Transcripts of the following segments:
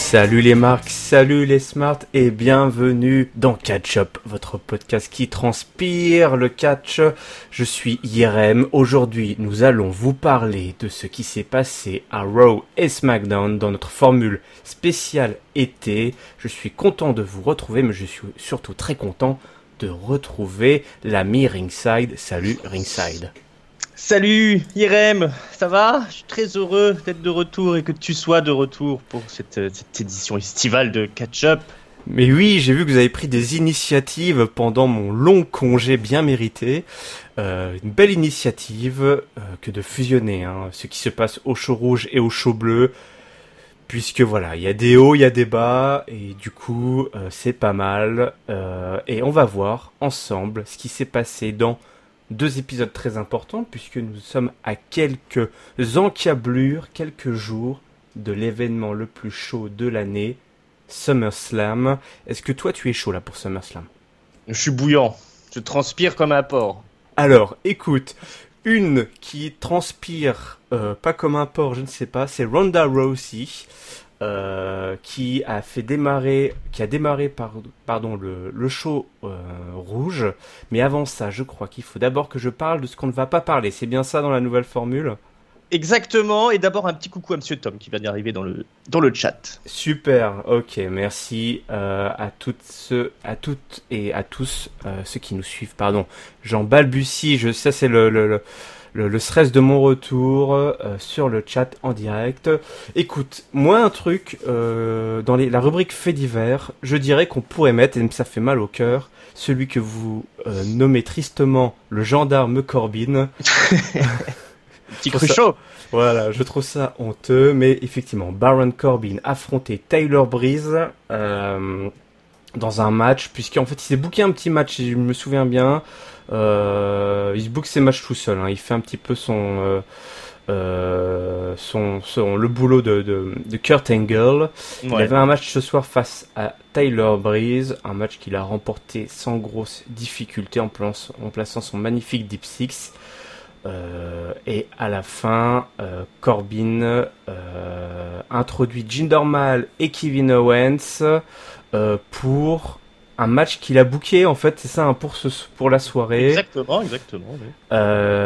Salut les marques, salut les smarts et bienvenue dans Catch Up, votre podcast qui transpire le catch. Je suis Yerem. Aujourd'hui, nous allons vous parler de ce qui s'est passé à Raw et SmackDown dans notre formule spéciale été. Je suis content de vous retrouver, mais je suis surtout très content de retrouver l'ami Ringside. Salut Ringside. Salut Irem, ça va? Je suis très heureux d'être de retour et que tu sois de retour pour cette édition estivale de Catch Up. Mais oui, j'ai vu que vous avez pris des initiatives pendant mon long congé bien mérité. Une belle initiative que de fusionner ce qui se passe au show rouge et au show bleu. Puisque voilà, il y a des hauts, il y a des bas, et du coup, c'est pas mal. Et on va voir ensemble ce qui s'est passé dans 2 épisodes très importants, puisque nous sommes à quelques encablures, quelques jours de l'événement le plus chaud de l'année, SummerSlam. Est-ce que toi tu es chaud là pour SummerSlam? Je suis bouillant, je transpire comme un porc. Alors, écoute, une qui transpire pas comme un porc, je ne sais pas, c'est Ronda Rousey, qui a démarré le show rouge. Mais avant ça, je crois qu'il faut d'abord que je parle de ce qu'on ne va pas parler. C'est bien ça dans la nouvelle formule? Exactement, et d'abord un petit coucou à Monsieur Tom qui vient d'arriver dans le chat. Super, ok, merci à toutes et à tous ceux qui nous suivent. Pardon, j'en balbutie, ça c'est le stress de mon retour sur le chat en direct. Écoute, moi un truc dans la rubrique faits divers, je dirais qu'on pourrait mettre, et ça fait mal au cœur, celui que vous nommez tristement le gendarme Corbin. Petit cruchot. Voilà, je trouve ça honteux, mais effectivement, Baron Corbin affrontait Tyler Breeze dans un match, puisqu'en fait il s'est booké un petit match, si je me souviens bien. Il se book ses matchs tout seul, il fait un petit peu le boulot de Kurt Angle. Ouais. Il avait un match ce soir face à Tyler Breeze, un match qu'il a remporté sans grosse difficulté en plaçant son magnifique Deep Six. Et à la fin, Corbin introduit Jinder Mahal et Kevin Owens pour un match qu'il a booké, en fait, c'est ça, pour la soirée. Exactement. Oui.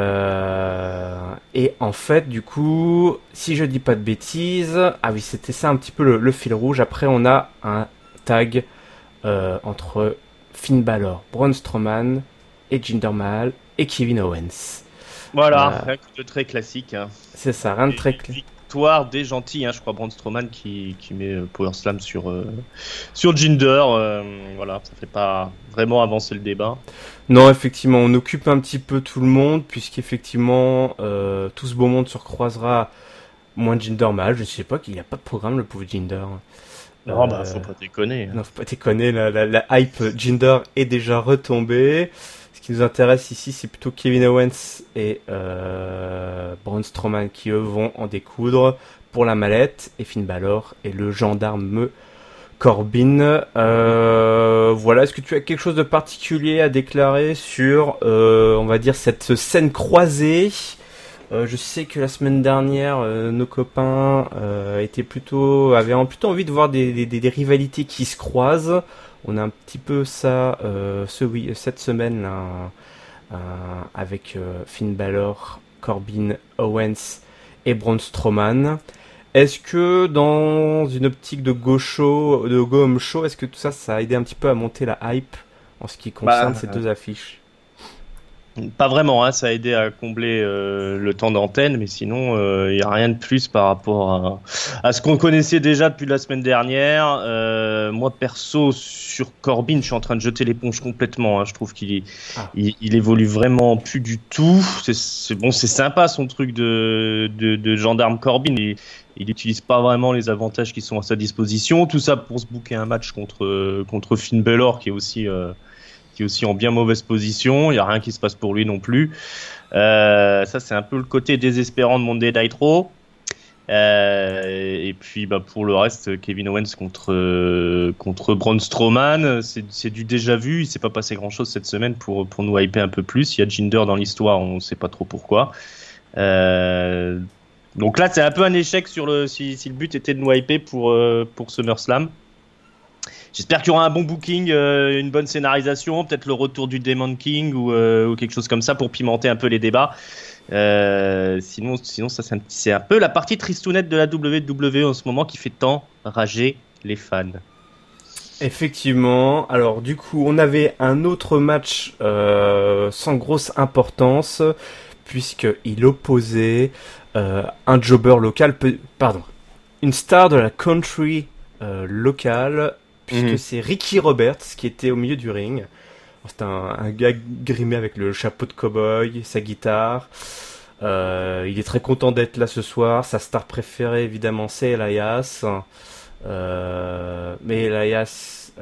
Et en fait, du coup, si je dis pas de bêtises, oui, c'était ça un petit peu le fil rouge. Après, on a un tag entre Finn Balor, Braun Strowman et Jinder Mahal et Kevin Owens. Voilà, rien de très classique. C'est ça, rien de très classique. Victoire des gentils, je crois, Braun Strowman qui met Power Slam sur Jinder. Voilà, ça fait pas vraiment avancer le débat. Non, effectivement, on occupe un petit peu tout le monde, puisqu'effectivement, tout ce beau monde se recroisera, moins Jinder Mahal. Je sais pas qu'il n'y a pas de programme, le pauvre Jinder. Non, faut pas déconner. Non, faut pas déconner, la hype Jinder est déjà retombée. Ce qui nous intéresse ici, c'est plutôt Kevin Owens et Braun Strowman qui, eux, vont en découdre pour la mallette, et Finn Balor et le gendarme Corbin. Voilà, est-ce que tu as quelque chose de particulier à déclarer sur, on va dire, cette scène croisée? Je sais que la semaine dernière, nos copains avaient plutôt envie de voir des rivalités qui se croisent. On a un petit peu ça cette semaine là, avec Finn Balor, Corbin, Owens et Braun Strowman. Est-ce que dans une optique de Go Home Show, est-ce que tout ça a aidé un petit peu à monter la hype en ce qui concerne ces 2 affiches? Pas vraiment, ça a aidé à combler le temps d'antenne, mais sinon il n'y a rien de plus par rapport à ce qu'on connaissait déjà depuis la semaine dernière. Moi perso, sur Corbin, je suis en train de jeter l'éponge complètement. Je trouve qu'il il évolue vraiment plus du tout. C'est bon, c'est sympa son truc de gendarme Corbin, mais il n'utilise pas vraiment les avantages qui sont à sa disposition. Tout ça pour se booker un match contre Finn Balor qui est aussi en bien mauvaise position. Il n'y a rien qui se passe pour lui non plus. Ça, c'est un peu le côté désespérant de Monday Night Raw. Et puis, pour le reste, Kevin Owens contre Braun Strowman, c'est du déjà vu. Il ne s'est pas passé grand-chose cette semaine pour nous hyper un peu plus. Il y a Jinder dans l'histoire, on ne sait pas trop pourquoi. Donc là, c'est un peu un échec si le but était de nous hyper pour SummerSlam. J'espère qu'il y aura un bon booking, une bonne scénarisation, peut-être le retour du Demon King ou quelque chose comme ça pour pimenter un peu les débats. Sinon, ça c'est un peu la partie tristounette de la WWE en ce moment qui fait tant rager les fans. Effectivement. Alors du coup, on avait un autre match sans grosse importance puisqu'il opposait un jobber local, une star de la country locale, puisque c'est Ricky Roberts qui était au milieu du ring. C'est un gars grimé avec le chapeau de cow-boy, sa guitare. Il est très content d'être là ce soir. Sa star préférée, évidemment, c'est Elias. Mais Elias...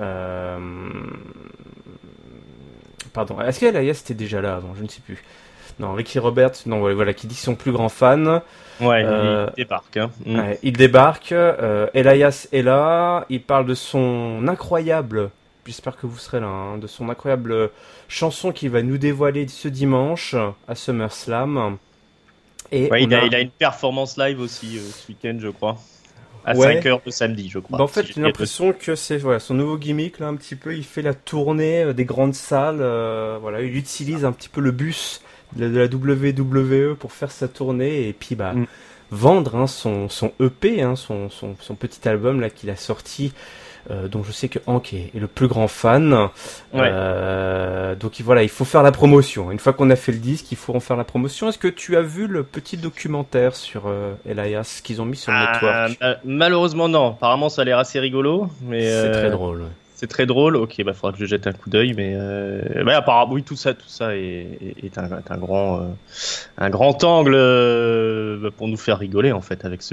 Pardon, est-ce qu'Elias était déjà là avant? Je ne sais plus. Non, Ricky Roberts, non, voilà, qui dit son plus grand fan. Ouais, il débarque. Hein. Ouais, il débarque. Elias est là. Il parle de son incroyable... J'espère que vous serez là, hein, de son incroyable chanson qu'il va nous dévoiler ce dimanche à SummerSlam. Et ouais, il a une performance live aussi ce week-end, je crois. À 5h le samedi, je crois. Bah en fait, j'ai l'impression que c'est son nouveau gimmick, là, un petit peu. Il fait la tournée des grandes salles. Voilà, il utilise un petit peu le bus de la WWE pour faire sa tournée et puis vendre hein, son EP, hein, son petit album là qu'il a sorti. Dont je sais que Hank est le plus grand fan. Ouais. Donc voilà, il faut faire la promotion. Une fois qu'on a fait le disque, il faut en faire la promotion. Est-ce que tu as vu le petit documentaire sur Elias qu'ils ont mis sur le network? Malheureusement non. Apparemment ça a l'air assez rigolo. Mais c'est très drôle. Ouais. C'est très drôle. Ok, faudra que je jette un coup d'œil. Mais apparemment oui, tout ça est un grand angle pour nous faire rigoler en fait avec ce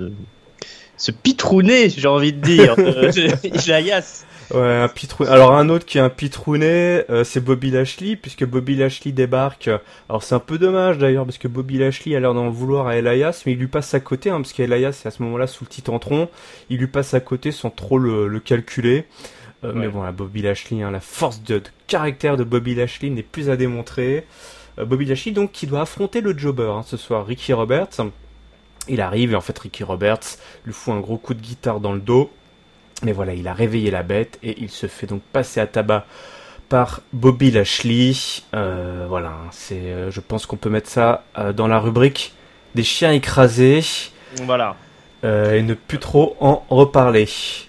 pitrounet, j'ai envie de dire, Elias. Ouais, un pitrounet. Alors un autre qui est un pitrounet, c'est Bobby Lashley, puisque Bobby Lashley débarque. Alors c'est un peu dommage d'ailleurs, parce que Bobby Lashley a l'air d'en vouloir à Elias, mais il lui passe à côté, hein, parce qu'Elias est à ce moment-là sous le titantron. Il lui passe à côté sans trop le calculer. Ouais. Mais bon, là, Bobby Lashley, hein, la force de caractère de Bobby Lashley n'est plus à démontrer. Bobby Lashley, donc, qui doit affronter le jobber hein, ce soir, Ricky Roberts. Il arrive et en fait Ricky Roberts lui fout un gros coup de guitare dans le dos. Mais voilà, il a réveillé la bête et il se fait donc passer à tabac par Bobby Lashley. Voilà, je pense qu'on peut mettre ça dans la rubrique des chiens écrasés. Voilà. Et ne plus trop en reparler.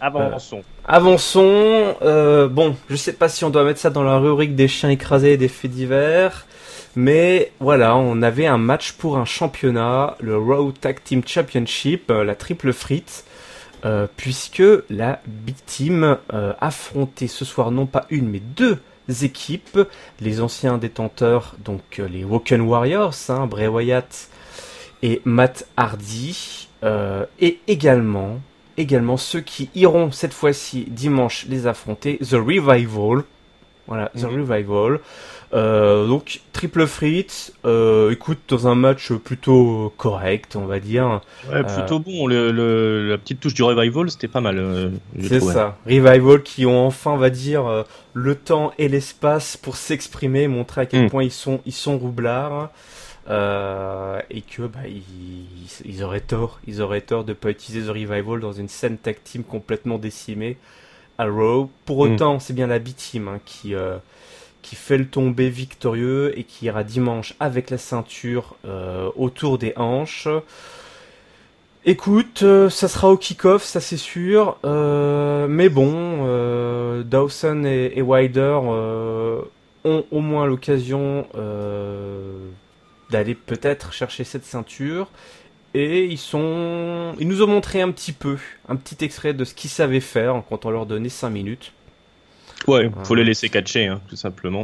Avançons. Bon, je sais pas si on doit mettre ça dans la rubrique des chiens écrasés et des faits divers. Mais voilà, on avait un match pour un championnat, le Raw Tag Team Championship, la triple frite, puisque la Big Team affrontait ce soir non pas une mais deux équipes, les anciens détenteurs, donc les Woken Warriors, hein, Bray Wyatt et Matt Hardy, et également ceux qui iront cette fois-ci dimanche les affronter, The Revival. Voilà, The Revival. Donc triple frite, écoute, dans un match plutôt correct, on va dire. Ouais, plutôt bon. La petite touche du Revival, c'était pas mal. C'est ça. Revival qui ont enfin, on va dire, le temps et l'espace pour s'exprimer, montrer à quel point ils sont roublards. Et que ils auraient tort de pas utiliser The Revival dans une scène tag team complètement décimée à Raw. Pour autant, c'est bien la B-Team hein, qui fait le tombé victorieux et qui ira dimanche avec la ceinture autour des hanches. Écoute, ça sera au kick-off, ça c'est sûr. Mais bon, Dawson et Wilder ont au moins l'occasion d'aller peut-être chercher cette ceinture. Et ils nous ont montré un petit extrait de ce qu'ils savaient faire quand on leur donnait 5 minutes. Ouais, faut les laisser catcher, hein, tout simplement.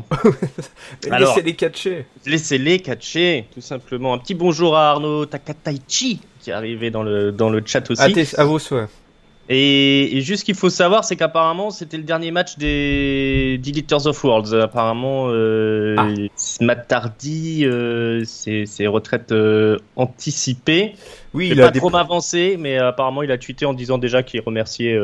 Laissez-les catcher, tout simplement. Un petit bonjour à Arnaud Takataichi, qui est arrivé dans le chat aussi. À vos souhaits. Et juste ce qu'il faut savoir, c'est qu'apparemment, c'était le dernier match des Deleters of Worlds. Apparemment, Matt Hardy, c'est retraite anticipée. Oui, il a pas trop m'avancer, mais apparemment, il a tweeté en disant déjà qu'il remerciait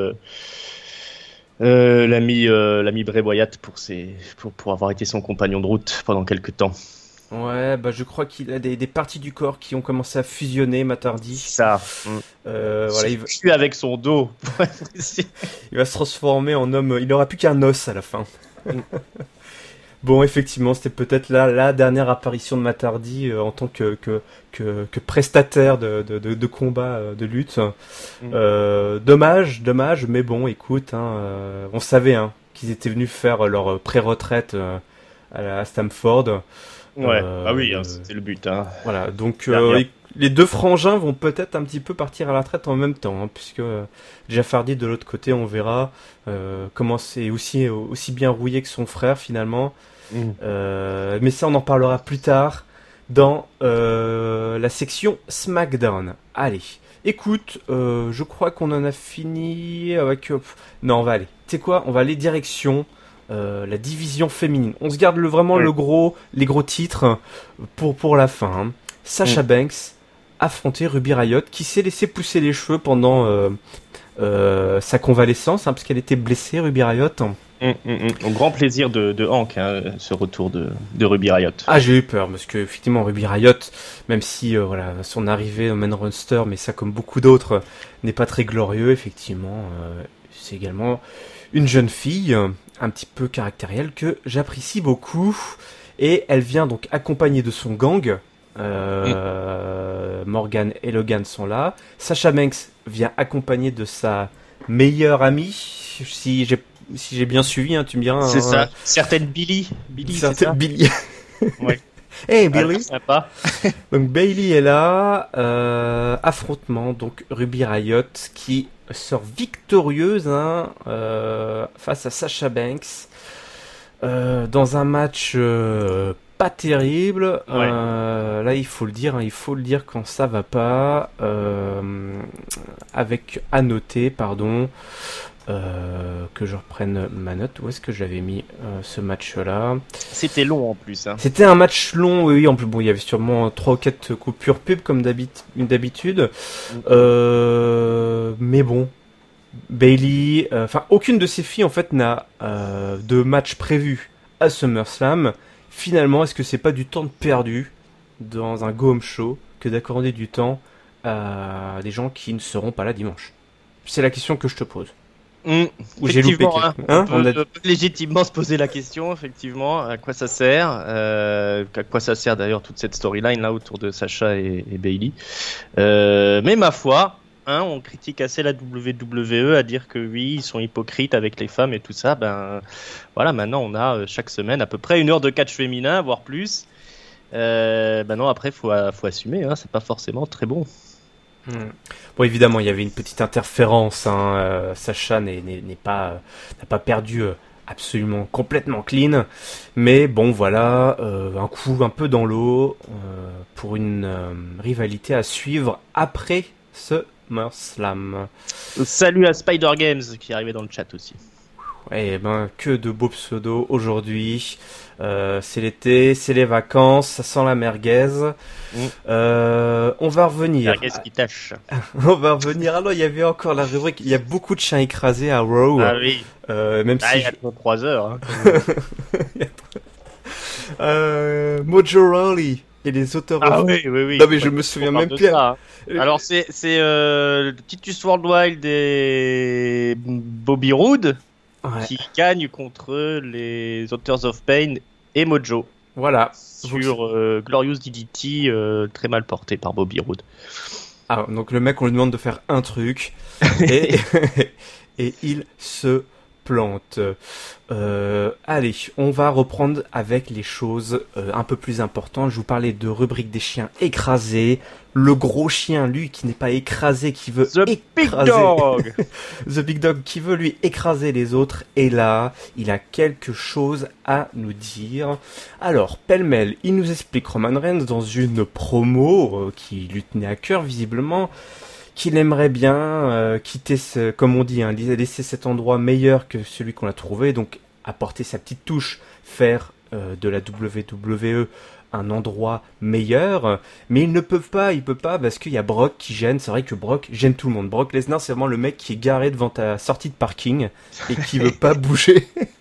l'ami Bray Wyatt pour avoir été son compagnon de route pendant quelques temps. Ouais, bah je crois qu'il a des parties du corps qui ont commencé à fusionner, Matt Hardy. Ça. Voilà, il va avec son dos. Il va se transformer en homme. Il n'aura plus qu'un os à la fin. Bon, effectivement, c'était peut-être la dernière apparition de Matt Hardy en tant que prestataire de combat, de lutte. Dommage, mais bon, écoute, on savait qu'ils étaient venus faire leur pré-retraite à Stamford. Ouais, c'était le but. Voilà, donc les deux frangins vont peut-être un petit peu partir à la retraite en même temps, puisque Jeff Hardy de l'autre côté, on verra comment c'est aussi bien rouillé que son frère finalement. Mais ça, on en parlera plus tard dans la section SmackDown. Allez, écoute, je crois qu'on en a fini avec... non, on va aller. Tu sais quoi, on va aller direction la division féminine. On se garde vraiment les gros titres pour la fin. Sasha Banks affronter Ruby Riott, qui s'est laissé pousser les cheveux pendant sa convalescence, parce qu'elle était blessée, Ruby Riott. Au grand plaisir de Hank, ce retour de Ruby Riott. Ah, j'ai eu peur, parce que effectivement Ruby Riott, même si son arrivée au main roster, mais ça comme beaucoup d'autres, n'est pas très glorieux, effectivement, c'est également une jeune fille, un petit peu caractérielle, que j'apprécie beaucoup, et elle vient donc accompagnée de son gang. Morgan et Logan sont là. Sasha Banks vient accompagnée de sa meilleure amie, si j'ai bien suivi, tu me diras. C'est ça. Certaine Billy, c'est ça. Billy. Ouais. Hey Billy. Sympa. Donc Bayley est là. Affrontement donc Ruby Riott qui sort victorieuse face à Sasha Banks dans un match pas terrible. Ouais. Là il faut le dire quand ça va pas. Avec à noter, pardon. Que je reprenne ma note. Où est-ce que j'avais mis ce match-là ? C'était long en plus. C'était un match long, oui. En plus, bon, il y avait sûrement 3 ou 4 coupures pub comme d'habitude. Mais bon, Bayley, aucune de ces filles en fait n'a de match prévu à SummerSlam. Finalement, est-ce que c'est pas du temps perdu dans un go-home show que d'accorder du temps à des gens qui ne seront pas là dimanche ? C'est la question que je te pose. Où j'ai loupé. On peut légitimement se poser la question, effectivement, à quoi ça sert, à quoi ça sert d'ailleurs toute cette storyline là autour de Sasha et Bayley. Mais ma foi, on critique assez la WWE à dire que oui, ils sont hypocrites avec les femmes et tout ça. Ben voilà, maintenant on a chaque semaine à peu près 1 heure de catch féminin, voire plus. Non, après faut assumer, c'est pas forcément très bon. Bon, évidemment, il y avait une petite interférence. Sasha n'a pas perdu absolument complètement clean, mais bon, voilà, un coup un peu dans l'eau pour une rivalité à suivre après ce SummerSlam. Salut à Spider Games qui est arrivé dans le chat aussi. Ouais, que de beaux pseudos aujourd'hui. C'est l'été, c'est les vacances, ça sent la merguez. On va revenir. Merguez qui tâche. On va revenir. Alors, il y avait encore la rubrique. Il y a beaucoup de chiens écrasés à Raw. Ah oui. Même si il y a 3 heures. Mojo Rawley et les auteurs. Oui. Non, mais je me souviens même plus. Alors, c'est Titus Worldwide et Bobby Roode. Ouais. Qui gagne contre les Authors of Pain et Mojo. Voilà. Sur Glorious DDT, très mal porté par Bobby Roode. Ah, donc le mec, on lui demande de faire un truc et il se plante. Allez, on va reprendre avec les choses un peu plus importantes. Je vous parlais de rubrique des chiens écrasés. Le gros chien, lui, qui n'est pas écrasé, qui veut écraser... Big Dog The Big Dog, qui veut lui écraser les autres. Et là, il a quelque chose à nous dire. Alors, pêle-mêle, il nous explique Roman Reigns dans une promo qui lui tenait à cœur, visiblement, qu'il aimerait bien quitter, comme on dit, laisser cet endroit meilleur que celui qu'on a trouvé, donc apporter sa petite touche, faire de la WWE un endroit meilleur, mais il peut pas parce qu'il y a Brock qui gêne. C'est vrai que Brock gêne tout le monde. Brock Lesnar, c'est vraiment le mec qui est garé devant ta sortie de parking et qui veut pas bouger.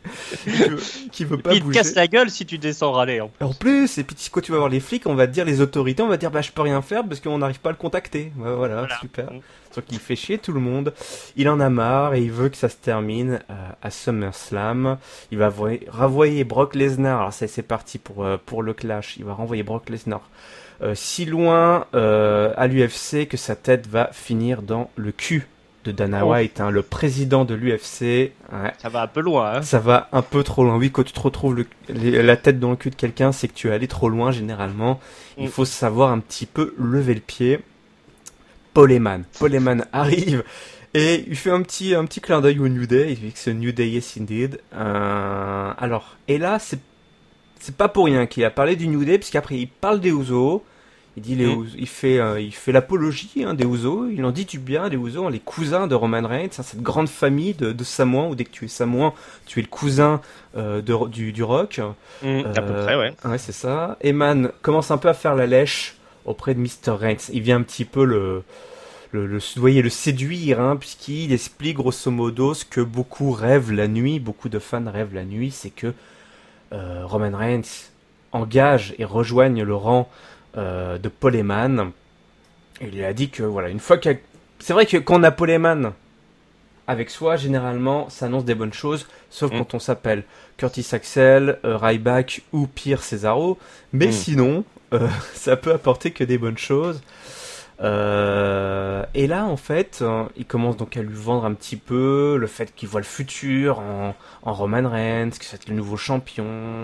qui veut pas Il te bouger. casse la gueule si tu descends râler. En plus, et puis quand tu vas voir les flics, on va te dire, les autorités, on va te dire, bah je peux rien faire parce qu'on n'arrive pas à le contacter. Ouais, voilà, super. Sauf qu'il fait chier tout le monde. Il en a marre et il veut que ça se termine à SummerSlam. Il va renvoyer Brock Lesnar. Alors ça, c'est parti pour le clash. Il va renvoyer Brock Lesnar si loin à l'UFC que sa tête va finir dans le cul de Dana White, le président de l'UFC. Ouais. Ça va un peu loin. Hein. Ça va un peu trop loin. Oui, quand tu te retrouves la tête dans le cul de quelqu'un, c'est que tu es allé trop loin généralement. Il faut savoir un petit peu lever le pied. Paul Heyman arrive et il fait un petit clin d'œil au New Day. Il dit que c'est New Day, yes indeed. Alors, et là, c'est pas pour rien qu'il a parlé du New Day, puisqu'après il parle des Usos. Il dit il fait l'apologie des Usos. Il en dit du bien des Usos, les cousins de Roman Reigns, cette grande famille de Samoans, où dès que tu es Samoan, tu es le cousin du Rock. À peu près, ouais. Ouais, c'est ça. Heyman commence un peu à faire la lèche auprès de Mr. Reigns. Il vient un petit peu le séduire, puisqu'il explique grosso modo ce que beaucoup de fans rêvent la nuit, c'est que Roman Reigns engage et rejoigne le rang de Paul Heyman. Et il lui a dit que voilà, une fois c'est vrai que quand on a Paul Heyman avec soi, généralement ça annonce des bonnes choses, sauf quand on s'appelle Curtis Axel, Ryback ou Pierre Cesaro, mais sinon ça peut apporter que des bonnes choses. Et là en fait il commence donc à lui vendre un petit peu le fait qu'il voit le futur en Roman Reigns, que c'est le nouveau champion,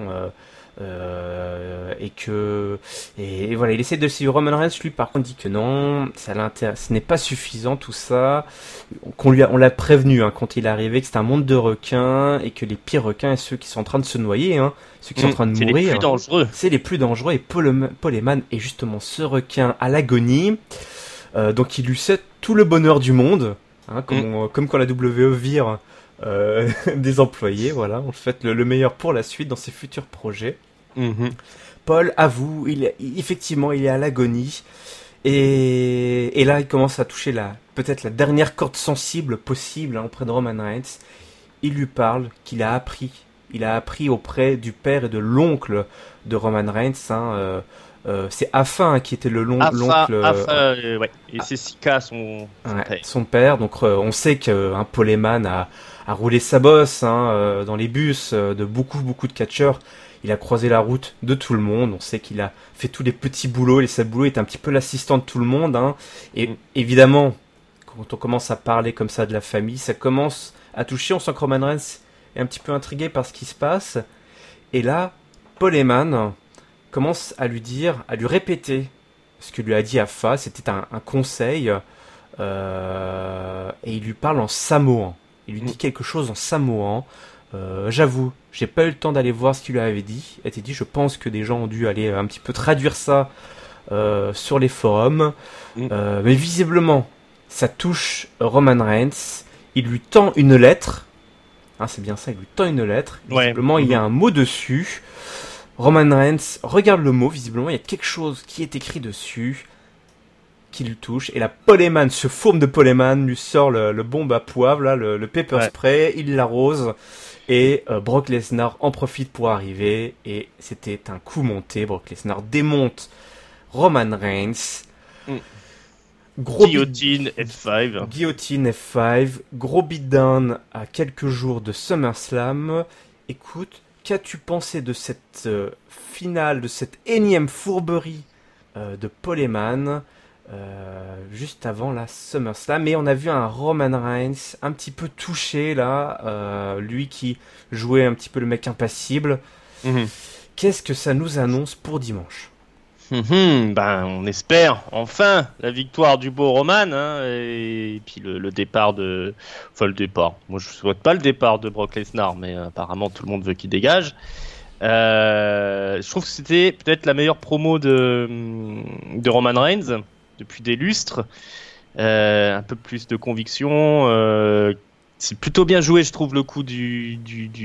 et voilà, il essaie de suivre. Roman Reigns lui par contre dit que non, ce n'est pas suffisant tout ça, on l'a prévenu quand il est arrivé que c'est un monde de requins et que les pires requins et ceux qui sont en train de se noyer, ceux qui sont en train de mourir, c'est les plus dangereux. C'est les plus dangereux, et Paul Heyman est justement ce requin à l'agonie. Donc il lui souhaite tout le bonheur du monde, comme quand la WWE vire des employés, voilà, on souhaite le meilleur pour la suite dans ses futurs projets. Paul avoue, effectivement il est à l'agonie, et là il commence à toucher peut-être la dernière corde sensible possible auprès de Roman Reigns. Il lui parle qu'il a appris auprès du père et de l'oncle de Roman Reigns, c'est Afa qui était l'oncle. Ouais. Et c'est Sika son père. Donc on sait que Paul Heyman a roulé sa bosse dans les bus de beaucoup de catcheurs. Il a croisé la route de tout le monde. On sait qu'il a fait tous les petits boulots. Les sales boulots, il est un petit peu l'assistant de tout le monde. Et évidemment, quand on commence à parler comme ça de la famille, ça commence à toucher. On sent que Roman Reigns est un petit peu intrigué par ce qui se passe. Et là, Paul Heyman commence à lui répéter ce que lui a dit Afa. C'était un conseil, et il lui parle en samoan. Il lui dit quelque chose en samoan. J'avoue, j'ai pas eu le temps d'aller voir ce qu'il lui avait dit. Il a été dit, je pense que des gens ont dû aller un petit peu traduire ça sur les forums. Mais visiblement, ça touche Roman Reigns. Il lui tend une lettre. C'est bien ça, il lui tend une lettre. Visiblement, il y a un mot dessus. Roman Reigns regarde le mot, visiblement il y a quelque chose qui est écrit dessus, qui lui touche, et là Paul Heyman, ce fourme de Paul Heyman lui sort le bombe à poivre, là, le pepper spray, il l'arrose, et Brock Lesnar en profite pour arriver, et c'était un coup monté. Brock Lesnar démonte Roman Reigns. Guillotine F5. Guillotine F5, gros beatdown à quelques jours de SummerSlam. Écoute, qu'as-tu pensé de cette finale, de cette énième fourberie de Paul Heyman juste avant la SummerSlam? Et on a vu un Roman Reigns un petit peu touché là, lui qui jouait un petit peu le mec impassible. Qu'est-ce que ça nous annonce pour dimanche? On espère enfin la victoire du beau Roman, et puis le départ le départ. Moi je souhaite pas le départ de Brock Lesnar, mais apparemment tout le monde veut qu'il dégage. Je trouve que c'était peut-être la meilleure promo de Roman Reigns depuis des lustres. Un peu plus de conviction. C'est plutôt bien joué, je trouve, le coup du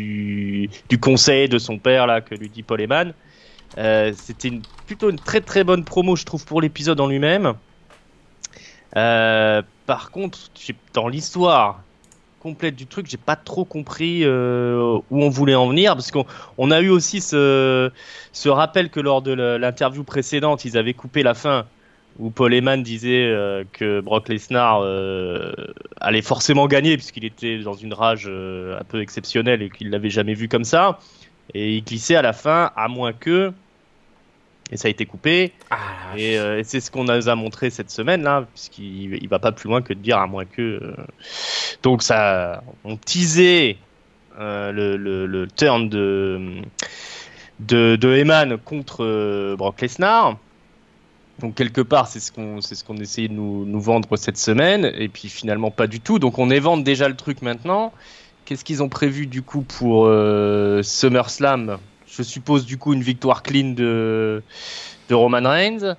conseil de son père là que lui dit Paul Heyman. C'était plutôt une très très bonne promo, je trouve, pour l'épisode en lui-même. Par contre, dans l'histoire, complète du truc, j'ai pas trop compris où on voulait en venir, parce qu'on a eu aussi ce rappel que lors de l'interview précédente, ils avaient coupé la fin où Paul Heyman disait que Brock Lesnar allait forcément gagner puisqu'il était dans une rage un peu exceptionnelle et qu'il l'avait jamais vu comme ça, et il glissait à la fin à moins que, et ça a été coupé. Et c'est ce qu'on nous a montré cette semaine là, puisqu'il va pas plus loin que de dire à moins que. Donc ça, on teasait le turn de Heyman contre Brock Lesnar. Donc quelque part, c'est ce qu'on essayait de nous vendre cette semaine, et puis finalement pas du tout. Donc on évente déjà le truc maintenant. Qu'est-ce qu'ils ont prévu du coup pour SummerSlam? Je suppose du coup une victoire clean de Roman Reigns.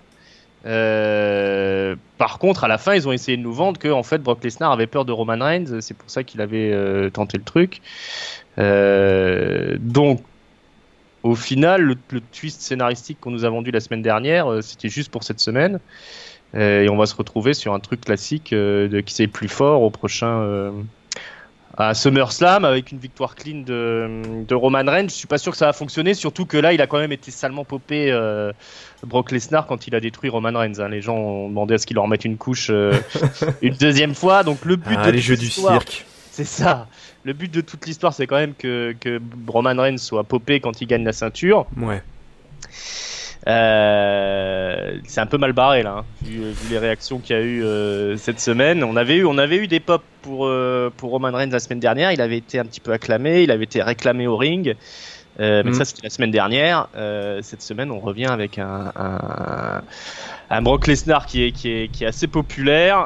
Par contre, à la fin, ils ont essayé de nous vendre que en fait Brock Lesnar avait peur de Roman Reigns, c'est pour ça qu'il avait tenté le truc. Donc au final, le twist scénaristique qu'on nous a vendu la semaine dernière, c'était juste pour cette semaine. Et on va se retrouver sur un truc classique de qui c'est plus fort au prochain à SummerSlam avec une victoire clean de Roman Reigns. Je suis pas sûr que ça va fonctionner, surtout que là, il a quand même été salement popé Brock Lesnar quand il a détruit Roman Reigns. Hein. Les gens ont demandé à ce qu'il leur mette une couche une deuxième fois. Donc le but de les jeux du cirque. C'est ça. Le but de toute l'histoire, c'est quand même que Roman Reigns soit popé quand il gagne la ceinture. Ouais. C'est un peu mal barré là, hein, vu les réactions qu'il y a eu cette semaine. On avait eu des pops pour Roman Reigns la semaine dernière. Il avait été un petit peu acclamé, il avait été réclamé au ring. Mais ça, c'était la semaine dernière. Cette semaine, on revient avec un Brock Lesnar qui est assez populaire.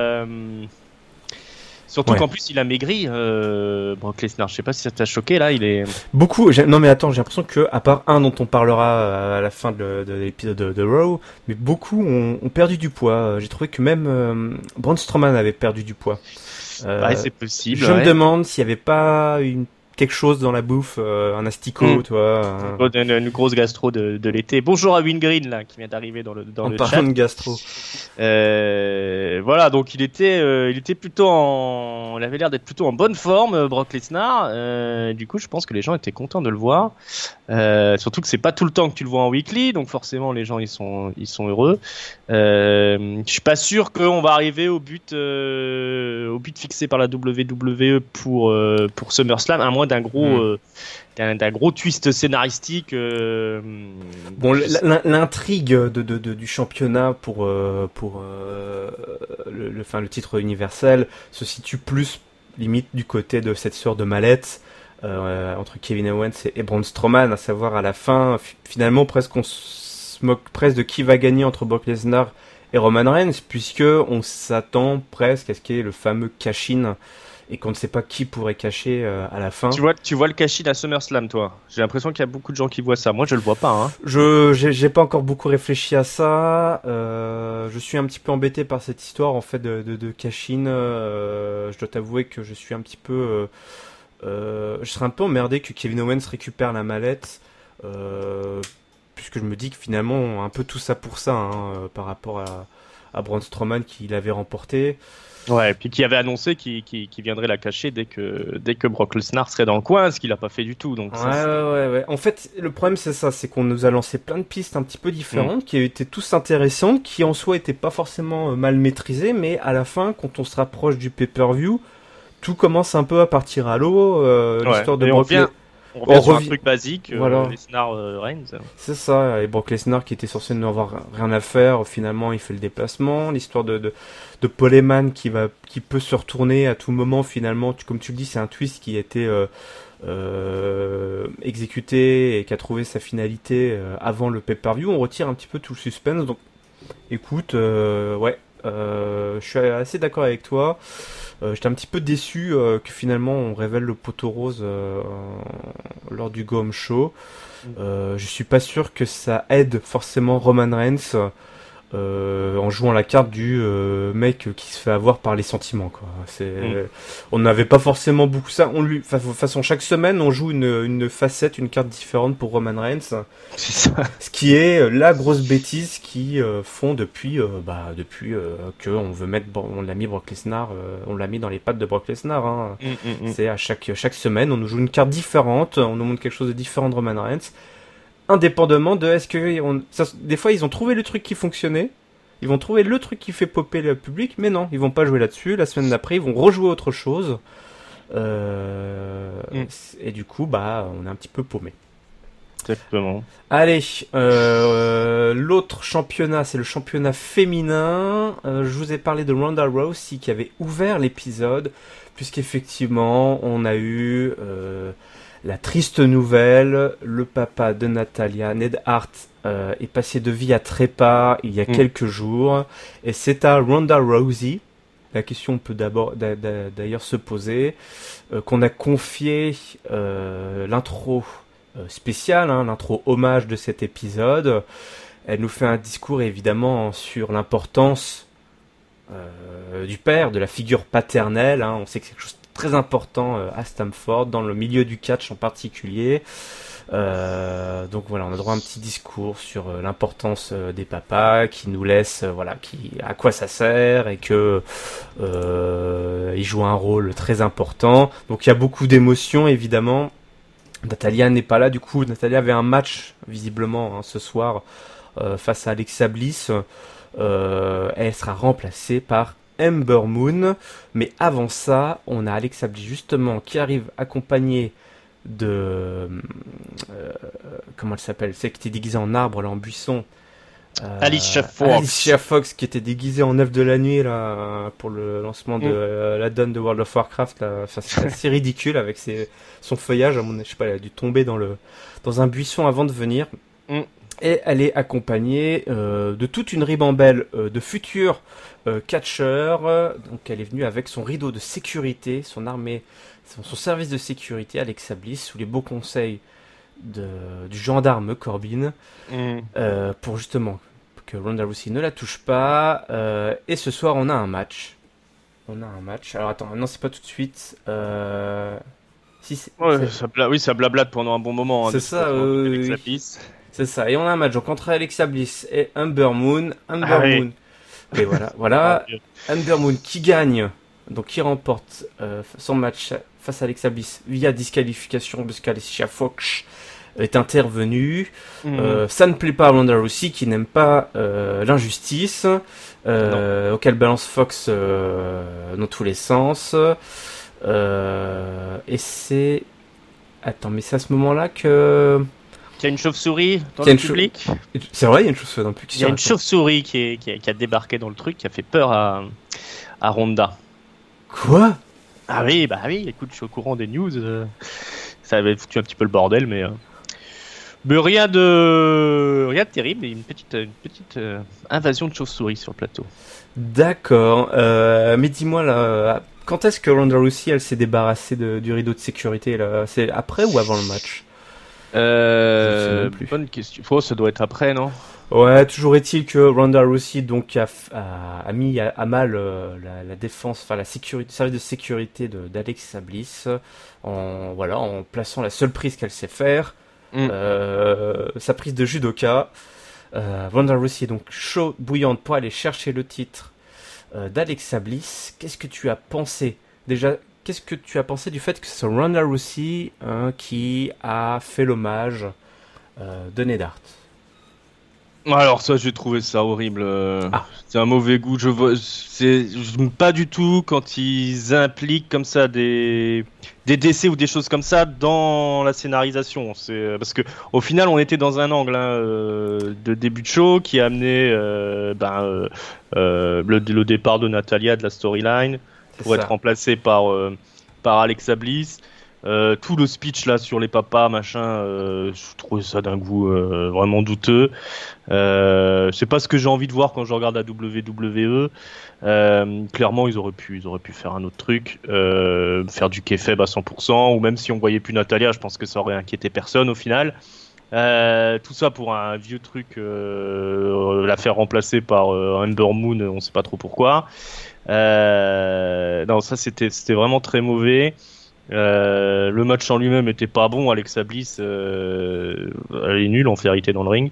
Surtout qu'en plus il a maigri, Brock Lesnar. Je sais pas si ça t'a choqué là. Il est beaucoup. Non mais attends, j'ai l'impression que à part un dont on parlera à la fin de l'épisode de Raw, mais beaucoup ont perdu du poids. J'ai trouvé que même Braun Strowman avait perdu du poids. Ouais, c'est possible. Je me demande s'il y avait pas quelque chose dans la bouffe, un asticot, tu vois. Une grosse gastro de l'été. Bonjour à Wingreen là, qui vient d'arriver dans le chat. Parlant de gastro. Voilà, donc il était plutôt il avait l'air d'être plutôt en bonne forme, Brock Lesnar. Du coup, je pense que les gens étaient contents de le voir. Surtout que c'est pas tout le temps que tu le vois en weekly, donc forcément les gens ils sont heureux. Je suis pas sûr qu'on va arriver au but fixé par la WWE pour SummerSlam, à moins d'un gros twist scénaristique. Bon, l'intrigue du championnat pour le titre universel se situe plus limite du côté de cette sorte de mallette entre Kevin Owens et Braun Strowman, à savoir à la fin finalement presque on se moque presque de qui va gagner entre Brock Lesnar et Roman Reigns, puisque on s'attend presque à ce qu'il y ait le fameux cash-in et qu'on ne sait pas qui pourrait cacher à la fin. Tu vois le cash-in à SummerSlam, toi? J'ai l'impression qu'il y a beaucoup de gens qui voient ça. Moi, je le vois pas. Hein. J'ai pas encore beaucoup réfléchi à ça. Je suis un petit peu embêté par cette histoire en fait de cash-in. Je dois t'avouer que je suis un petit peu, je serais un peu emmerdé que Kevin Owens récupère la mallette, puisque je me dis que finalement un peu tout ça pour ça, hein, par rapport à Braun Strowman qui l'avait remporté. Ouais, et puis qui avait annoncé qu'il viendrait la cacher dès que Brock Lesnar serait dans le coin, ce qu'il a pas fait du tout. Donc ouais. En fait, le problème c'est ça, c'est qu'on nous a lancé plein de pistes un petit peu différentes, qui étaient tous intéressantes, qui en soi étaient pas forcément mal maîtrisées, mais à la fin, quand on se rapproche du pay-per-view, tout commence un peu à partir à l'eau. L'histoire de Brock Lesnar. On revient sur un truc basique, voilà. Lesnar Reigns. C'est ça, et Brock Lesnar qui était censé n'avoir rien à faire, finalement il fait le déplacement. L'histoire de Paul Heyman qui peut se retourner à tout moment, finalement, comme tu le dis, c'est un twist qui a été exécuté et qui a trouvé sa finalité avant le pay-per-view. On retire un petit peu tout le suspense, donc écoute, je suis assez d'accord avec toi. J'étais un petit peu déçu que finalement on révèle le poteau rose lors du Go Home Show. Je suis pas sûr que ça aide forcément Roman Reigns en jouant la carte du mec qui se fait avoir par les sentiments, quoi. On n'avait pas forcément beaucoup ça. De toute façon, chaque semaine, on joue une facette, une carte différente pour Roman Reigns. C'est ça. Ce qui est la grosse bêtise qu'ils font depuis que on l'a mis Brock Lesnar, on l'a mis dans les pattes de Brock Lesnar. Hein. C'est à chaque semaine, on nous joue une carte différente, on nous montre quelque chose de différent de Roman Reigns. Indépendamment de des fois ils ont trouvé le truc qui fonctionnait, ils vont trouver le truc qui fait popper le public, mais non, ils vont pas jouer là-dessus. La semaine d'après, ils vont rejouer autre chose, et du coup, on est un petit peu paumé. Exactement. Allez, l'autre championnat, c'est le championnat féminin. Je vous ai parlé de Ronda Rousey qui avait ouvert l'épisode, puisqu'effectivement, on a eu la triste nouvelle, le papa de Natalya, Ned Hart, est passé de vie à trépas il y a quelques jours, et c'est à Ronda Rousey, la question peut d'ailleurs se poser, qu'on a confié l'intro spéciale, l'intro hommage de cet épisode. Elle nous fait un discours évidemment sur l'importance du père, de la figure paternelle. On sait que c'est quelque chose de très important à Stamford, dans le milieu du catch en particulier. Donc voilà, on a droit à un petit discours sur l'importance des papas, qui nous laisse à quoi ça sert, et que ils jouent un rôle très important. Donc il y a beaucoup d'émotions évidemment. Natalya n'est pas là, du coup Natalya avait un match visiblement ce soir face à Alexa Bliss. Elle sera remplacée par Ember Moon, mais avant ça on a Alexa Bliss justement qui arrive accompagnée de comment elle s'appelle, celle qui était déguisée en arbre là, en buisson, Alicia Fox qui était déguisée en œuf de la nuit là pour le lancement de la donne de World of Warcraft là. Enfin, c'est assez ridicule avec son feuillage, je sais pas, elle a dû tomber dans un buisson avant de venir. Et elle est accompagnée de toute une ribambelle de futurs catcheurs. Donc elle est venue avec son rideau de sécurité, son armée, son service de sécurité, Alexa Bliss, sous les beaux conseils du gendarme Corbin, pour justement que Ronda Rousey ne la touche pas. Et ce soir, on a un match. Alors attends, non, c'est pas tout de suite. Ça blablate pendant un bon moment. C'est ça, Alexa Bliss. C'est ça. Et on a un match donc entre Alexa Bliss et Ember Moon. Moon. Et voilà. Ember Moon qui gagne, donc qui remporte son match face à Alexa Bliss via disqualification parce qu'Alicia Fox est intervenue. Ça ne plaît pas à Ronda Rousey qui n'aime pas l'injustice, auquel balance Fox dans tous les sens. Et c'est... Attends, mais c'est à ce moment-là que... Il y a une chauve-souris dans le public. C'est vrai, il y a une chauve-souris dans le public. Il y a une chauve-souris qui a débarqué dans le truc, qui a fait peur à Ronda. Quoi ? Ah oui, écoute, je suis au courant des news. Ça avait foutu un petit peu le bordel, mais rien de terrible. Et une petite invasion de chauve-souris sur le plateau. D'accord. Mais dis-moi là, quand est-ce que Ronda Rousey elle s'est débarrassée du rideau de sécurité là ? C'est après ou avant le match ? Bonne question. Ça doit être après, non ? Ouais, toujours est-il que Ronda Rousey donc a mis à mal la défense, enfin la sécurité, le service de sécurité d'Alexa Bliss en plaçant la seule prise qu'elle sait faire, sa prise de judoka. Ronda Rousey est donc chaude, bouillante pour aller chercher le titre d'Alexa Bliss. Qu'est-ce que tu as pensé déjà? Qu'est-ce que tu as pensé du fait que c'est Ronda Rousey qui a fait l'hommage de Ned Hart? Alors ça, j'ai trouvé ça horrible. C'est un mauvais goût. Je n'aime pas du tout quand ils impliquent comme ça des décès ou des choses comme ça dans la scénarisation. C'est parce que au final, on était dans un angle de début de show qui a amené le départ de Natalya de la storyline pour être remplacé par Alexa Bliss. Tout le speech là sur les papas machin, je trouvais ça d'un goût vraiment douteux. C'est pas ce que j'ai envie de voir quand je regarde la WWE. Clairement ils auraient pu faire un autre truc, faire du kayfabe à 100%, ou même si on voyait plus Natalya, je pense que ça aurait inquiété personne au final. Tout ça pour un vieux truc, la faire remplacer par Ember Moon, on sait pas trop pourquoi. Non, ça c'était vraiment très mauvais. Le match en lui-même était pas bon. Alexa Bliss, elle est nulle en vérité dans le ring.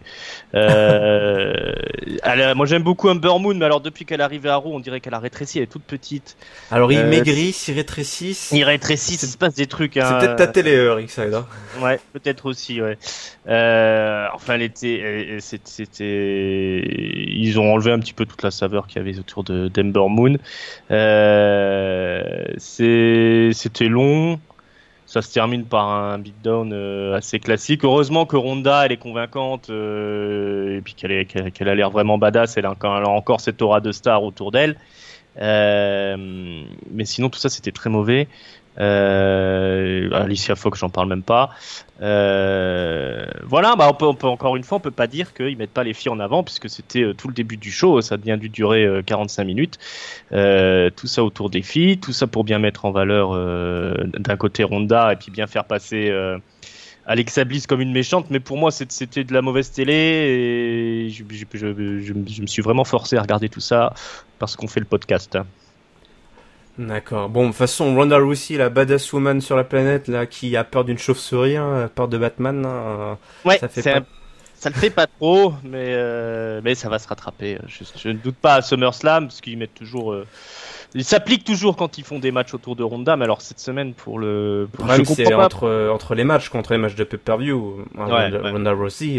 Moi j'aime beaucoup Ember Moon, mais alors depuis qu'elle est arrivée à Raw, on dirait qu'elle a rétréci. Elle est toute petite. Alors ils maigrissent, ils rétrécissent. Ils rétrécissent, il se passe des trucs. C'est peut-être ta télé, Ringside. Hein. Ouais, peut-être aussi, ouais. Enfin, ils ont enlevé un petit peu toute la saveur qu'il y avait autour d'Ember Moon. C'était long. Ça se termine par un beatdown assez classique. Heureusement que Ronda, elle est convaincante et puis qu'elle a l'air vraiment badass. Elle a encore cette aura de star autour d'elle. Mais sinon, tout ça, c'était très mauvais. Alicia Fox, j'en parle même pas. Voilà, bah on peut encore une fois, on peut pas dire qu'ils mettent pas les filles en avant puisque c'était tout le début du show. Ça a bien dû durer 45 minutes. Tout ça autour des filles, tout ça pour bien mettre en valeur d'un côté Ronda et puis bien faire passer Alexa Bliss comme une méchante. Mais pour moi, c'était de la mauvaise télé et je me suis vraiment forcé à regarder tout ça parce qu'on fait le podcast. Hein. D'accord. Bon, de toute façon, Ronda Rousey, la badass woman sur la planète, là, qui a peur d'une chauve-souris, hein, peur de Batman, ouais, ça fait ça le fait pas trop, mais ça va se rattraper. Je ne doute pas à SummerSlam, parce qu'ils mettent toujours... Ils s'appliquent toujours quand ils font des matchs autour de Ronda, mais alors cette semaine, le problème, c'est entre les matchs, contre les matchs de pay-per-view. Ronda Rousey,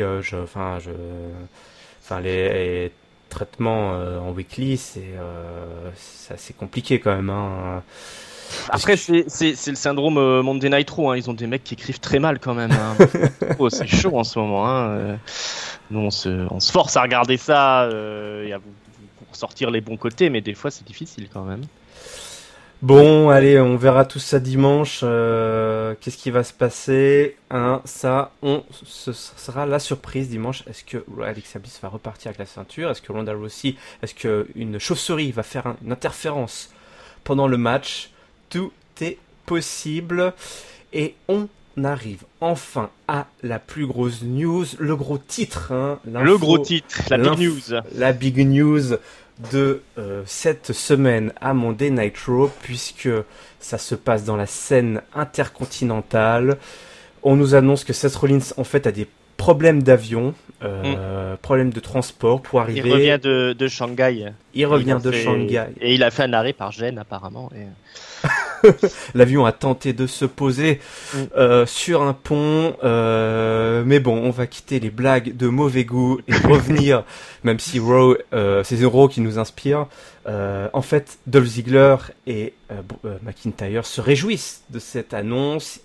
les traitements en weekly, c'est assez compliqué quand même. Hein. Après, c'est le syndrome Monday Night Raw. Hein. Ils ont des mecs qui écrivent très mal quand même. Hein. C'est chaud en ce moment. Hein. Nous, on se force à regarder ça pour sortir les bons côtés, mais des fois, c'est difficile quand même. Bon, allez, on verra tout ça dimanche. Qu'est-ce qui va se passer, hein, ce sera la surprise dimanche. Est-ce que Alexa Bliss va repartir avec la ceinture? Est-ce que Ronda Rousey, est-ce qu'une chauve-souris va faire une interférence pendant le match? Tout est possible. Et on arrive enfin à la plus grosse news, le gros titre. Hein, le gros titre, la big news. La big news de cette semaine à Monday Night Raw, puisque ça se passe dans la scène intercontinentale. On nous annonce que Seth Rollins en fait a des problèmes d'avion, problèmes de transport pour arriver. Il revient de Shanghai. Shanghai. Et il a fait un arrêt par gêne apparemment. L'avion a tenté de se poser sur un pont, mais bon, on va quitter les blagues de mauvais goût et revenir, même si Raw, c'est Raw qui nous inspire. En fait, Dolph Ziggler et McIntyre se réjouissent de cette annonce.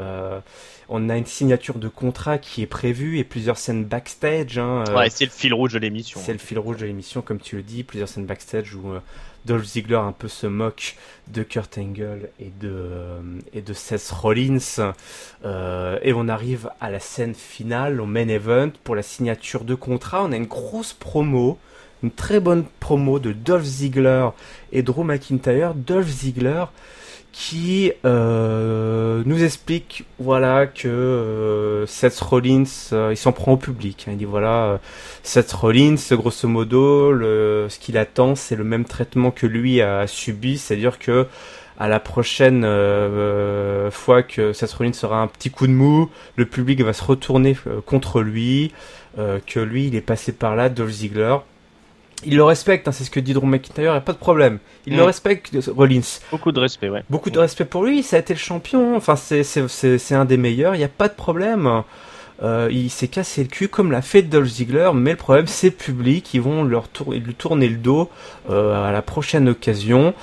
On a une signature de contrat qui est prévue et plusieurs scènes backstage. Hein, ouais, c'est le fil rouge de l'émission. C'est le fil rouge de l'émission, comme tu le dis, plusieurs scènes backstage où Dolph Ziggler un peu se moque de Kurt Angle et de Seth Rollins. Et on arrive à la scène finale, au main event, pour la signature de contrat. On a une grosse promo, une très bonne promo de Dolph Ziggler et Drew McIntyre. Dolph Ziggler qui nous explique voilà que Seth Rollins il s'en prend au public, hein. Il dit voilà Seth Rollins grosso modo ce qu'il attend c'est le même traitement que lui a subi, c'est-à-dire que à la prochaine fois que Seth Rollins aura un petit coup de mou, le public va se retourner contre lui, que lui il est passé par là, Dolph Ziggler. Il le respecte, hein, c'est ce que dit Drew McIntyre, il n'y a pas de problème. Il le respecte, Rollins. Beaucoup de respect, ouais. Beaucoup de respect pour lui, ça a été le champion, enfin c'est un des meilleurs, il n'y a pas de problème. Il s'est cassé le cul comme l'a fait Dolph Ziggler, mais le problème c'est le public, ils vont lui tourner le dos à la prochaine occasion.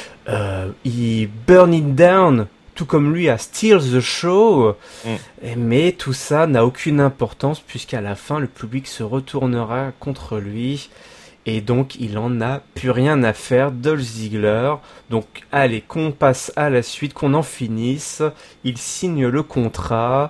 Il burn it down, tout comme lui a steal the show, mais tout ça n'a aucune importance puisqu'à la fin le public se retournera contre lui. Et donc, il en a plus rien à faire, Dolph Ziggler. Donc, allez, qu'on passe à la suite, qu'on en finisse. Il signe le contrat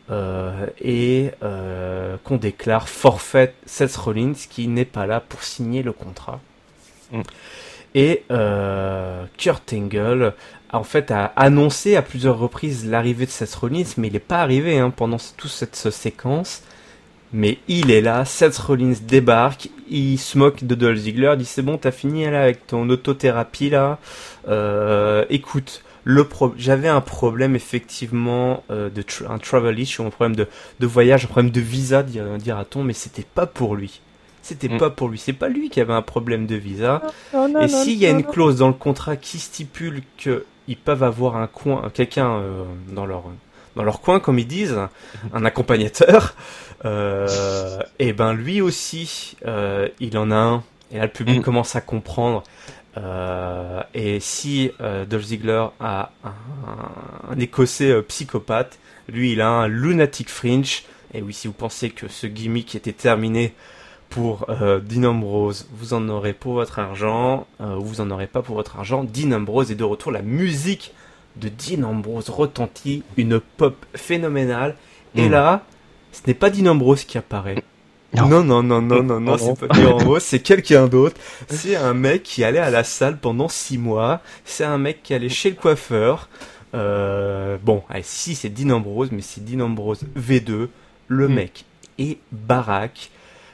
et qu'on déclare forfait Seth Rollins qui n'est pas là pour signer le contrat. Et Kurt Angle en fait a annoncé à plusieurs reprises l'arrivée de Seth Rollins, mais il n'est pas arrivé pendant toute cette séquence. Mais il est là, Seth Rollins débarque, il se moque de Dolph Ziggler, il dit c'est bon, t'as fini là avec ton autothérapie là. Écoute, j'avais un problème effectivement un travel issue, un problème de voyage, un problème de visa, dira-t-on, mais c'était pas pour lui. C'était pas pour lui, c'est pas lui qui avait un problème de visa. Et s'il y a une clause dans le contrat qui stipule qu'ils peuvent avoir quelqu'un dans leur coin, comme ils disent, un accompagnateur, et ben lui aussi, il en a un. Et là, le public commence à comprendre. Et si Dolph Ziggler a un Écossais psychopathe, lui, il a un lunatic fringe. Et oui, si vous pensez que ce gimmick était terminé pour Dean Ambrose, vous en aurez pour votre argent, vous en aurez pas pour votre argent. Dean Ambrose est de retour, la musique de Dean Ambrose retentit, une pop phénoménale, et là, ce n'est pas Dean Ambrose qui apparaît. Non, c'est pas Dean Ambrose, c'est quelqu'un d'autre. C'est un mec qui allait à la salle pendant 6 mois, c'est un mec qui allait chez le coiffeur. Si c'est Dean Ambrose, mais c'est Dean Ambrose V2, le mec est baraque.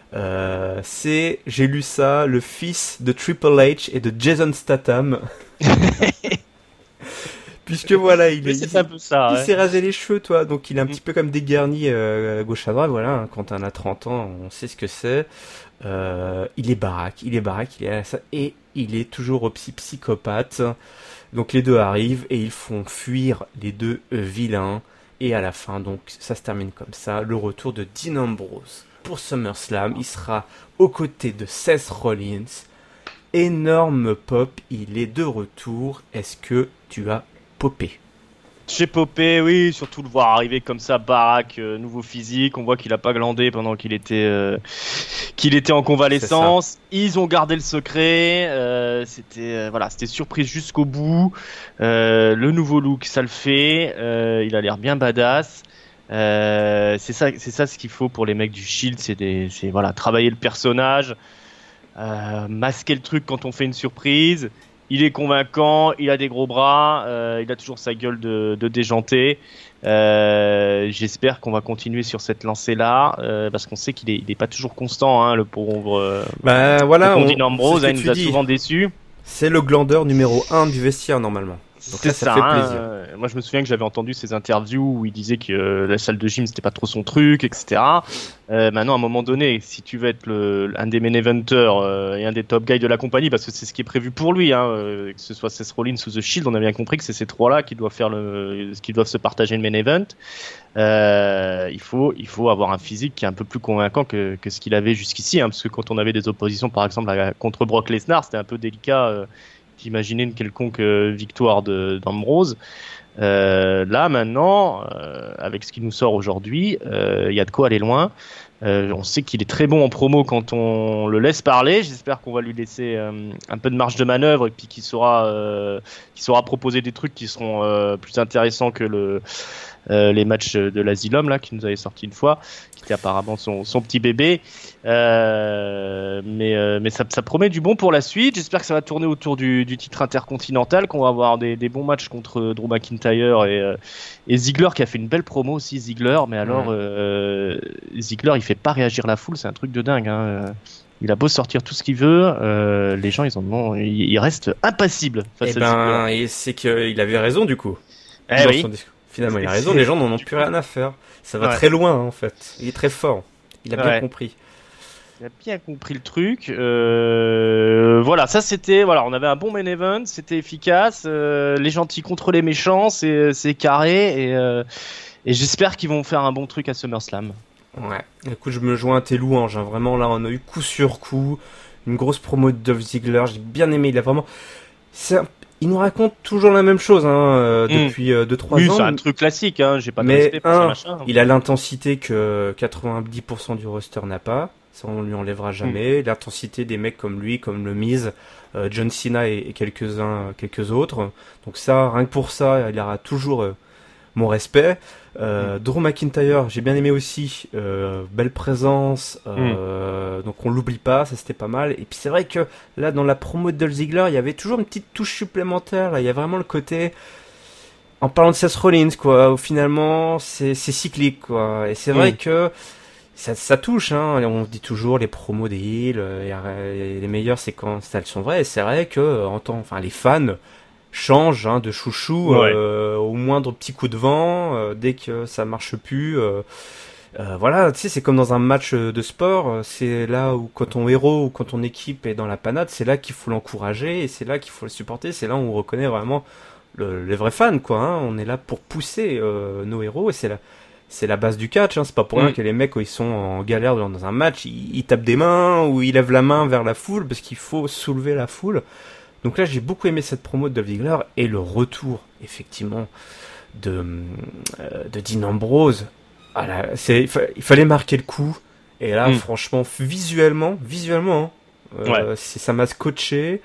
J'ai lu ça, le fils de Triple H et de Jason Statham. Puisque voilà, il s'est rasé les cheveux, toi, donc il est un petit peu comme dégarni gauche à droite, voilà, quand on a 30 ans, on sait ce que c'est. Il est baraque, il est à ça, et il est toujours psychopathe. Donc les deux arrivent et ils font fuir les deux vilains, et à la fin, donc ça se termine comme ça, le retour de Dean Ambrose. Pour SummerSlam, il sera aux côtés de Seth Rollins. Énorme pop, il est de retour. Est-ce que tu as popé? J'ai popé, oui, surtout le voir arriver comme ça, baraque, nouveau physique. On voit qu'il a pas glandé pendant qu'il était en convalescence. Ils ont gardé le secret. C'était surprise jusqu'au bout. Le nouveau look, ça le fait. Il a l'air bien badass. C'est ça ce qu'il faut pour les mecs du Shield, c'est travailler le personnage, masquer le truc quand on fait une surprise. Il est convaincant, il a des gros bras, il a toujours sa gueule de déjanté. J'espère qu'on va continuer sur cette lancée-là, parce qu'on sait qu'il est pas toujours constant, le pauvre. Dean Ambrose, il nous a souvent déçus. C'est le glandeur numéro 1 du vestiaire normalement. Donc là, ça fait plaisir. Moi, je me souviens que j'avais entendu ces interviews où il disait que la salle de gym c'était pas trop son truc, etc. Maintenant, à un moment donné, si tu veux être un des main eventers et un des top guys de la compagnie, parce que c'est ce qui est prévu pour lui, que ce soit Seth Rollins ou The Shield, on a bien compris que c'est ces trois-là qui doivent se partager le main event. Il faut avoir un physique qui est un peu plus convaincant que ce qu'il avait jusqu'ici, parce que quand on avait des oppositions, par exemple contre Brock Lesnar, c'était un peu délicat. D'imaginer une quelconque victoire d'Ambrose. Là maintenant, avec ce qui nous sort aujourd'hui, il y a de quoi aller loin. On sait qu'il est très bon en promo quand on le laisse parler. J'espère qu'on va lui laisser un peu de marge de manœuvre et puis qu'il saura proposer des trucs qui seront plus intéressants que les matchs de l'Asylum là qui nous avait sorti une fois, qui était apparemment son petit bébé. Mais ça promet du bon pour la suite. J'espère que ça va tourner autour du titre intercontinental, qu'on va avoir des bons matchs contre Drew McIntyre et Ziggler, qui a fait une belle promo aussi, Ziggler. Mais alors, Ziggler, il fait pas réagir la foule, c'est un truc de dingue. Il a beau sortir tout ce qu'il veut, les gens ils restent impassibles face à Ziggler. Et c'est qu'il avait raison du coup. Oui. Finalement, il a raison, les gens n'en ont plus rien à faire. Ça va très loin, en fait. Il est très fort. Il a bien compris. Il a bien compris le truc. On avait un bon main event, c'était efficace. Les gentils contre les méchants, c'est carré. Et j'espère qu'ils vont faire un bon truc à SummerSlam. Ouais. Écoute, je me joins à tes louanges. Vraiment, là, on a eu coup sur coup une grosse promo de Dolph Ziggler. J'ai bien aimé. Il a vraiment. Il nous raconte toujours la même chose depuis 2-3 ans. C'est un truc classique, j'ai pas de mais respect pour ce machin. Il a l'intensité que 90% du roster n'a pas, ça on lui enlèvera jamais. L'intensité des mecs comme lui, comme le Miz, John Cena et quelques autres. Donc ça, rien que pour ça, il aura toujours mon respect. Drew McIntyre, j'ai bien aimé aussi, belle présence, donc on l'oublie pas, ça c'était pas mal. Et puis c'est vrai que là dans la promo de Dolph Ziggler, il y avait toujours une petite touche supplémentaire. Là, il y a vraiment le côté, en parlant de Seth Rollins, quoi, où finalement c'est cyclique, quoi. Et c'est vrai que ça touche, hein. On dit toujours les promos des heels, les meilleures c'est quand elles sont vraies. Et c'est vrai que les fans changent de chouchou au moindre petit coup de vent, dès que ça marche plus. Voilà, tu sais, c'est comme dans un match de sport. C'est là où quand ton héros ou quand ton équipe est dans la panade, c'est là qu'il faut l'encourager et c'est là qu'il faut le supporter. C'est là où on reconnaît vraiment les vrais fans, quoi. Hein. On est là pour pousser nos héros et c'est la base du catch. Hein. C'est pas pour rien que les mecs, quand ils sont en galère dans un match, ils tapent des mains ou ils lèvent la main vers la foule parce qu'il faut soulever la foule. Donc là, j'ai beaucoup aimé cette promo de Dolph Ziggler et le retour, effectivement, de Dean Ambrose. Il fallait marquer le coup. Et là, franchement, visuellement, ça m'a scotché.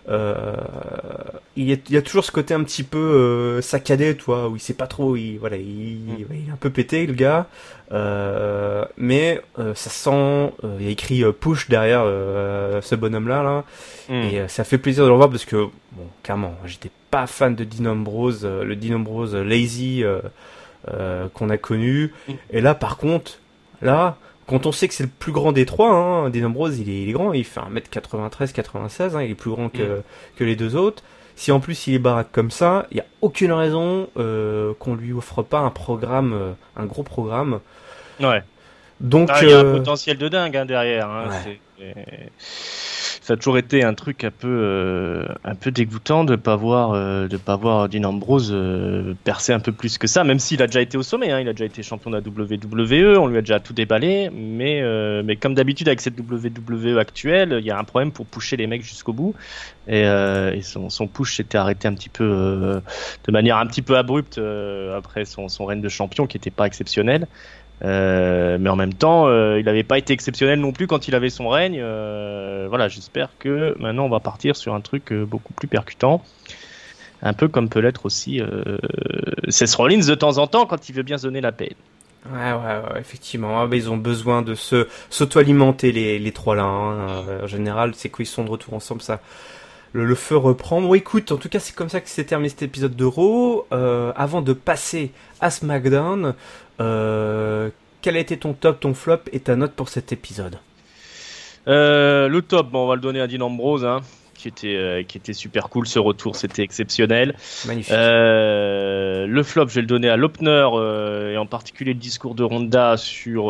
Il y a toujours ce côté un petit peu saccadé, toi, où il sait pas trop, il est un peu pété, le gars. Mais ça sent, il y a écrit push derrière ce bonhomme-là, là. Et ça fait plaisir de le revoir parce que, bon, clairement, j'étais pas fan de Dean Ambrose, le Dean Ambrose lazy qu'on a connu. Et là, par contre, quand on sait que c'est le plus grand des trois, hein, Dean Ambrose, il est grand, il fait 1m93, 96, hein, il est plus grand que les deux autres. Si en plus il est baraque comme ça, il n'y a aucune raison qu'on lui offre pas un programme, un gros programme. Ouais. Donc, il y a un potentiel de dingue derrière. Hein, ça a toujours été un truc un peu dégoûtant de pas voir Dean Ambrose percer un peu plus que ça, même s'il a déjà été au sommet, hein, il a déjà été champion de la WWE, on lui a déjà tout déballé, mais comme d'habitude avec cette WWE actuelle, il y a un problème pour pousser les mecs jusqu'au bout, et son push s'était arrêté un petit peu de manière un petit peu abrupte après son règne de champion qui était pas exceptionnel. Mais en même temps, il n'avait pas été exceptionnel non plus quand il avait son règne. Voilà, j'espère que maintenant on va partir sur un truc beaucoup plus percutant, un peu comme peut l'être aussi Seth Rollins de temps en temps quand il veut bien se donner la peine. Ouais, effectivement. Ils ont besoin de s'auto-alimenter les trois là. Hein. En général, c'est quand ils sont de retour ensemble, ça. Le feu reprend. Bon, écoute, en tout cas, c'est comme ça que s'est terminé cet épisode de Raw. Avant de passer à SmackDown, quel a été ton top, ton flop et ta note pour cet épisode? Le top, on va le donner à Dean Ambrose, hein, qui était super cool. Ce retour, c'était exceptionnel. Magnifique. Le flop, je vais le donner à l'opener et en particulier le discours de Ronda sur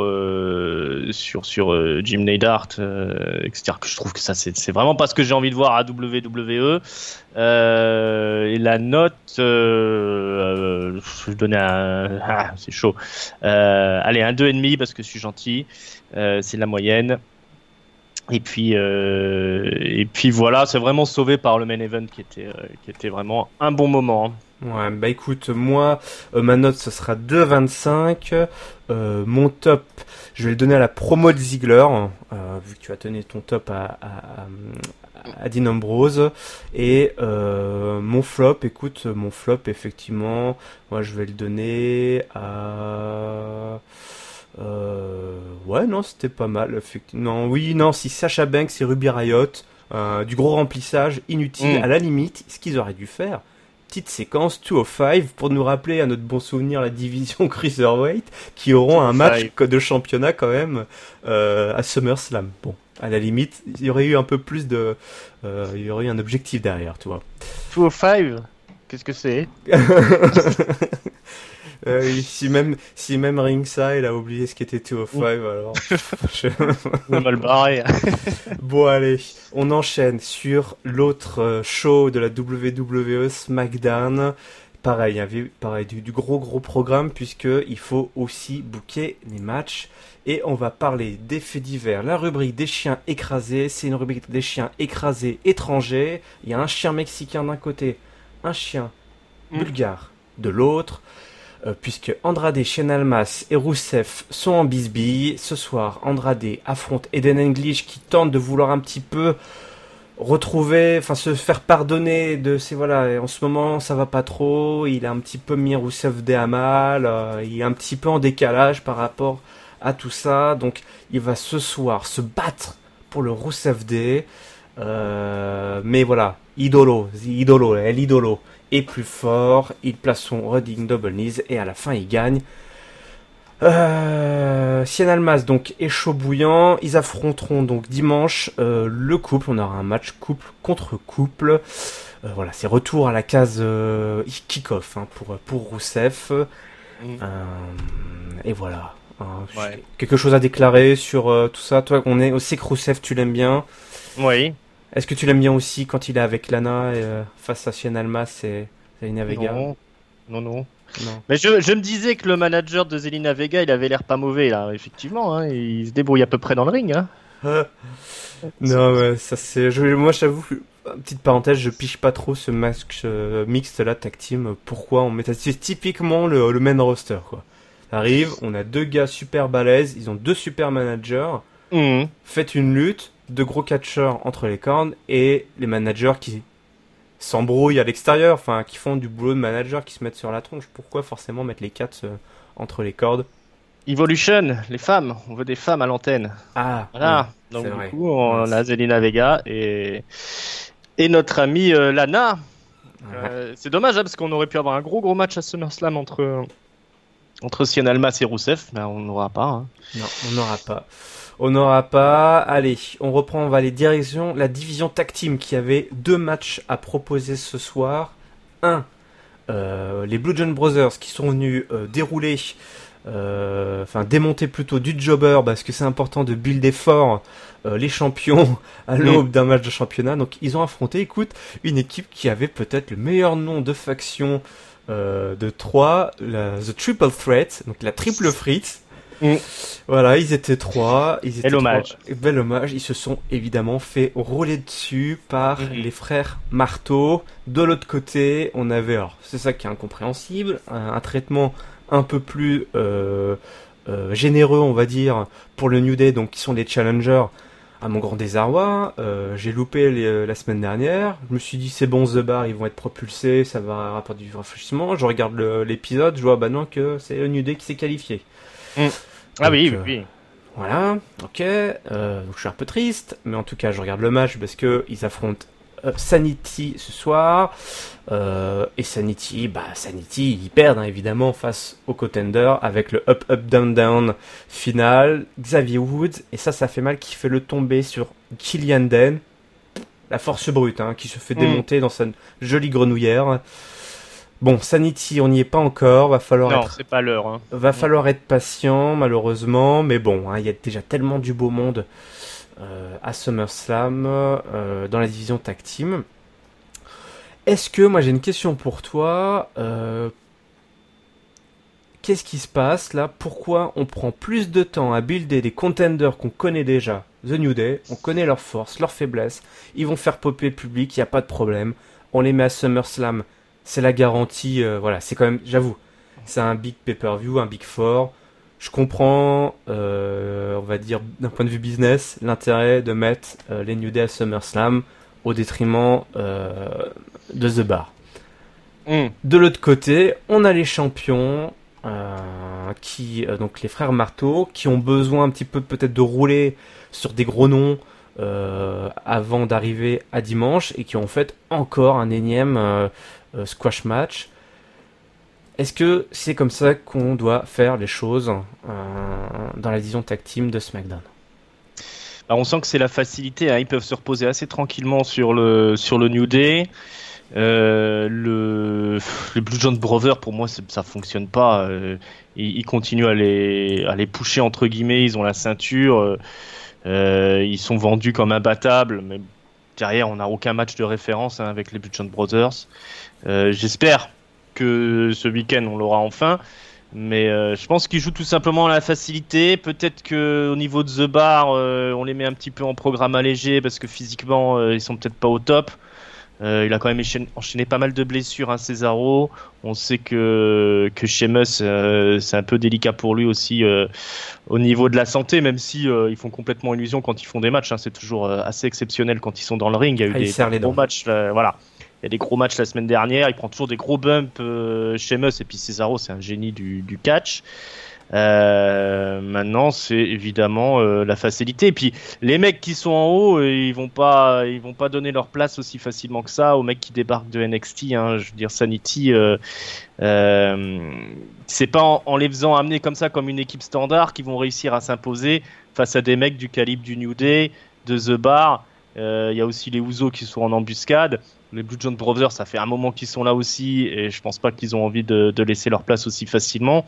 Jim Neidhart, etc. Que je trouve que ça c'est vraiment pas ce que j'ai envie de voir à WWE. Et la note, je vais donner c'est chaud. Allez, un 2,5 parce que je suis gentil. C'est la moyenne. Et puis voilà, c'est vraiment sauvé par le main event qui était vraiment un bon moment. Ouais, bah écoute, moi, ma note ce sera 2,25. Mon top, je vais le donner à la promo de Ziggler, vu que tu as donné ton top à Dean Ambrose. Et mon flop, effectivement, moi je vais le donner à... ouais, non, c'était pas mal, effectivement. Si Sasha Banks et Ruby Riott, du gros remplissage inutile, à la limite, ce qu'ils auraient dû faire, petite séquence 205 pour nous rappeler à notre bon souvenir la division Cruiserweight, qui auront un match de championnat quand même à SummerSlam. Bon, à la limite, il y aurait eu un peu plus il y aurait eu un objectif derrière, tu vois. 205, qu'est-ce que c'est? Si même Ringside a oublié ce qu'était 205, alors... On a mal barré. Bon, allez, on enchaîne sur l'autre show de la WWE, SmackDown. Pareil, du gros programme, puisqu'il faut aussi booker les matchs. Et on va parler des faits divers. La rubrique des chiens écrasés, c'est une rubrique des chiens écrasés étrangers. Il y a un chien mexicain d'un côté, un chien bulgare de l'autre. Puisque Andrade, Cien Almas et Rusev sont en bisbille. Ce soir, Andrade affronte Eden English qui tente de vouloir un petit peu retrouver, enfin se faire pardonner de ces voilà, en ce moment ça va pas trop, il a un petit peu mis Rousseff Day à mal, il est un petit peu en décalage par rapport à tout ça, donc il va ce soir se battre pour le Rousseff Day, mais voilà, l'idolo est plus fort, il place son Running Double Knees et à la fin il gagne. Cien Almas donc est chaud bouillant. Ils affronteront donc dimanche le couple. On aura un match couple contre couple. Voilà, c'est retour à la case kick-off pour Rousseff. Et voilà. Ouais. Quelque chose à déclarer sur tout ça. Toi, on sait que Rousseff, tu l'aimes bien. Oui. Est-ce que tu l'aimes bien aussi quand il est avec Lana face à Cien Almas et Zelina Vega? Non. Non. Mais je me disais que le manager de Zelina Vega, il avait l'air pas mauvais là, effectivement, hein, il se débrouille à peu près dans le ring. Hein. Non, ouais, ça c'est. Moi, j'avoue, petite parenthèse, je piche pas trop ce match mixte là, tag team. Pourquoi on met ça? C'est typiquement le main roster, quoi. Ça arrive, on a deux gars super balèzes, ils ont deux super managers. Faites une lutte, de gros catcheurs entre les cornes et les managers qui s'embrouillent à l'extérieur, enfin qui font du boulot de manager, qui se mettent sur la tronche. Pourquoi forcément mettre les quatre entre les cordes? Evolution, les femmes, on veut des femmes à l'antenne. Ah, voilà. Oui, donc du vrai. coup, on a Zelina Vega et notre amie Lana. C'est dommage hein, parce qu'on aurait pu avoir un gros match à SummerSlam entre Cien Almas et Rousseff, mais on n'aura pas. Hein. Non, on n'aura pas. On n'aura pas. Allez, on reprend, on va aller direction la division tag team qui avait deux matchs à proposer ce soir. Les Blue John Brothers qui sont venus dérouler, démonter plutôt du jobber parce que c'est important de builder fort les champions à l'aube d'un match de championnat. Donc ils ont affronté, écoute, une équipe qui avait peut-être le meilleur nom de faction de 3, The Triple Threat, donc la triple frite. Voilà, ils étaient trois. Bel hommage. Ils se sont évidemment fait rouler dessus par les frères Marteau. De l'autre côté, on avait, alors c'est ça qui est incompréhensible, un traitement un peu plus généreux, on va dire, pour le New Day, donc qui sont les challengers. À mon grand désarroi, j'ai loupé la semaine dernière. Je me suis dit c'est bon, The Bar, ils vont être propulsés, ça va rapporter du rafraîchissement. Je regarde l'épisode, je vois non que c'est le New Day qui s'est qualifié. Ah oui. Voilà, ok. Donc je suis un peu triste, mais en tout cas je regarde le match parce que ils affrontent Sanity ce soir. Et Sanity, ils perdent évidemment face au Contender avec le up down down final. Xavier Woods, et ça fait mal, qui fait le tomber sur Killian Dane, la force brute, qui se fait démonter dans sa jolie grenouillère. Bon, Sanity, on n'y est pas encore. C'est pas l'heure. Va falloir être patient, malheureusement. Mais bon, il y a déjà tellement du beau monde à SummerSlam dans la division tag team. Est-ce que, moi j'ai une question pour toi. Qu'est-ce qui se passe là? Pourquoi on prend plus de temps à builder des contenders qu'on connaît déjà? The New Day, on connaît leurs forces, leurs faiblesses. Ils vont faire popper le public, il n'y a pas de problème. On les met à SummerSlam. C'est la garantie, c'est quand même, j'avoue, c'est un big pay-per-view, un big four. Je comprends, on va dire, d'un point de vue business, l'intérêt de mettre les New Day à SummerSlam au détriment de The Bar. De l'autre côté, on a les champions, donc les frères Marteau, qui ont besoin un petit peu peut-être de rouler sur des gros noms avant d'arriver à dimanche, et qui ont fait encore un énième squash match. Est-ce que c'est comme ça qu'on doit faire les choses dans la division tag team de SmackDown? On sent que c'est la facilité, ils peuvent se reposer assez tranquillement sur le New Day. Les Blue John Brothers, pour moi, ça fonctionne pas. Ils continuent à les pusher entre guillemets. Ils ont la ceinture. Ils sont vendus comme imbattables, mais derrière, on n'a aucun match de référence avec les Blue John Brothers. J'espère que ce week-end, on l'aura enfin. Mais je pense qu'ils jouent tout simplement à la facilité. Peut-être qu'au niveau de The Bar, on les met un petit peu en programme allégé parce que physiquement, ils sont peut-être pas au top. Il a quand même enchaîné pas mal de blessures, hein, Cesaro. On sait que Sheamus, c'est un peu délicat pour lui aussi au niveau de la santé, même si ils font complètement illusion quand ils font des matchs. Hein. C'est toujours assez exceptionnel quand ils sont dans le ring. Il y a eu des gros matchs. Voilà. Il y a des gros matchs la semaine dernière. Il prend toujours des gros bumps, Sheamus. Et puis Cesaro, c'est un génie du catch. Maintenant, c'est évidemment la facilité. Et puis les mecs qui sont en haut, ils vont pas donner leur place aussi facilement que ça aux mecs qui débarquent de NXT. Hein. Je veux dire, Sanity, c'est pas en les faisant amener comme ça, comme une équipe standard, qu'ils vont réussir à s'imposer face à des mecs du calibre du New Day, de The Bar. Il y a aussi les Usos qui sont en embuscade. Les Blue John Brothers, ça fait un moment qu'ils sont là aussi, et je pense pas qu'ils ont envie de laisser leur place aussi facilement.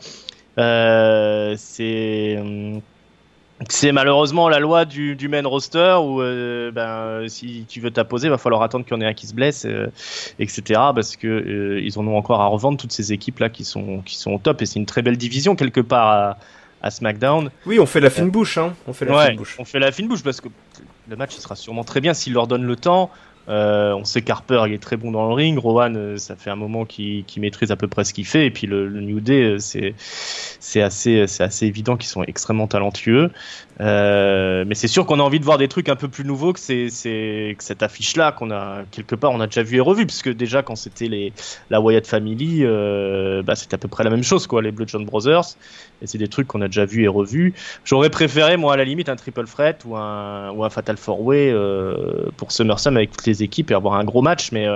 C'est malheureusement la loi du main roster où si tu veux t'imposer, va falloir attendre qu'il y en ait un qui se blesse, etc. Parce que ils en ont encore à revendre, toutes ces équipes là qui sont au top, et c'est une très belle division quelque part à SmackDown. Oui, on fait la fine bouche, hein. On fait la fine bouche parce que le match sera sûrement très bien s'ils leur donnent le temps. On sait qu'Harper il est très bon dans le ring, Rowan ça fait un moment qu'il maîtrise à peu près ce qu'il fait, et puis le New Day c'est assez évident qu'ils sont extrêmement talentueux, mais c'est sûr qu'on a envie de voir des trucs un peu plus nouveaux que cette affiche là qu'on a quelque part on a déjà vu et revu, puisque déjà quand c'était la Wyatt Family c'était à peu près la même chose quoi, les Blood John Brothers, et c'est des trucs qu'on a déjà vu et revu. J'aurais préféré moi à la limite un triple threat ou un fatal four way pour SummerSlam avec toutes les équipes et avoir un gros match, mais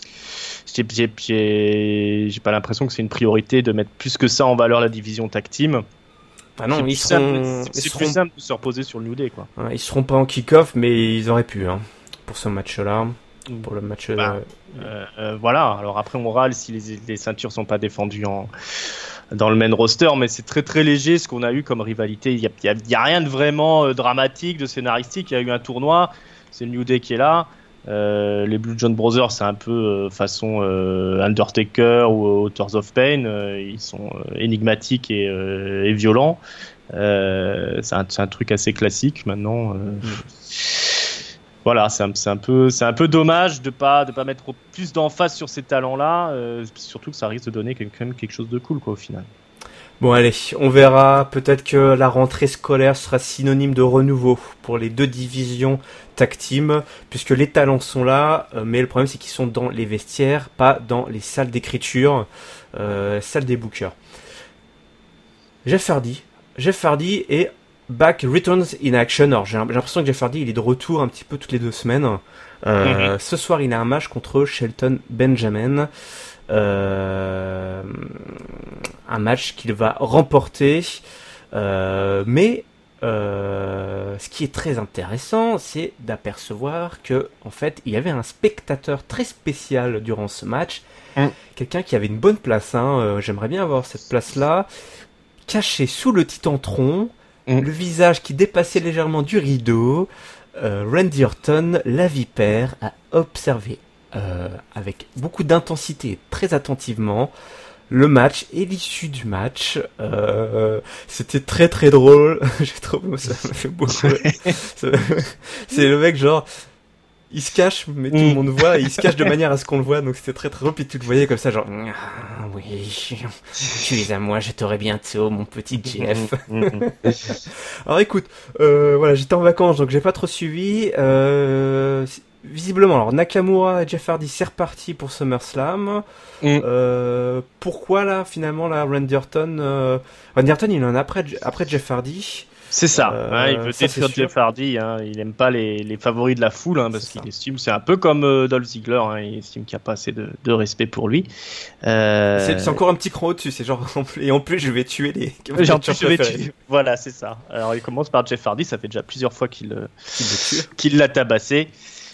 j'ai pas l'impression que c'est une priorité de mettre plus que ça en valeur la division tag team. Ah non, c'est plus simple de se reposer sur le New Day quoi. Ils seront pas en kick-off, mais ils auraient pu pour ce match-là. Pour le match. Voilà. Alors après on râle si les ceintures sont pas défendues dans le main roster, mais c'est très très léger ce qu'on a eu comme rivalité. Il y a rien de vraiment dramatique, de scénaristique. Il y a eu un tournoi, c'est le New Day qui est là. Les Blue John Brothers, c'est un peu façon Undertaker ou Authors of Pain. Ils sont énigmatiques et violents. C'est un truc assez classique maintenant. Voilà, c'est un peu dommage de pas mettre plus d'emphase sur ces talents-là, surtout que ça risque de donner quand même quelque chose de cool quoi au final. Bon allez, on verra, peut-être que la rentrée scolaire sera synonyme de renouveau pour les deux divisions tag team, puisque les talents sont là, mais le problème c'est qu'ils sont dans les vestiaires, pas dans les salles d'écriture, salles des bookers. Jeff Hardy est back, returns in action. Alors j'ai l'impression que Jeff Hardy il est de retour un petit peu toutes les 2 semaines. Ce soir il a un match contre Shelton Benjamin. Un match qu'il va remporter, mais ce qui est très intéressant, c'est d'apercevoir que en fait il y avait un spectateur très spécial durant ce match, quelqu'un qui avait une bonne place, j'aimerais bien avoir cette place là, caché sous le Titantron, le visage qui dépassait légèrement du rideau. Randy Orton, la vipère, a observé avec beaucoup d'intensité et très attentivement le match et l'issue du match. C'était très très drôle. J'ai trouvé ça m'a fait beaucoup rire. C'est le mec genre il se cache mais tout le monde voit et il se cache de manière à ce qu'on le voit, donc c'était très très drôle. Puis tu le voyais comme ça genre oui tu es à moi, je t'aurai bientôt mon petit Jeff. Alors écoute, voilà, j'étais en vacances donc j'ai pas trop suivi. Visiblement, alors Nakamura et Jeff Hardy, c'est reparti pour SummerSlam. Pourquoi là, finalement, là, Randy Orton, il en a après Jeff Hardy. C'est ça. Il veut détruire Jeff Hardy. Il aime pas les favoris de la foule, parce qu'il estime, c'est un peu comme Dolph Ziggler. Il estime qu'il n'y a pas assez de respect pour lui. C'est encore un petit cran au-dessus. C'est genre et en plus je vais tuer les. Voilà, c'est ça. Alors il commence par Jeff Hardy. Ça fait déjà plusieurs fois qu'il l'a tabassé.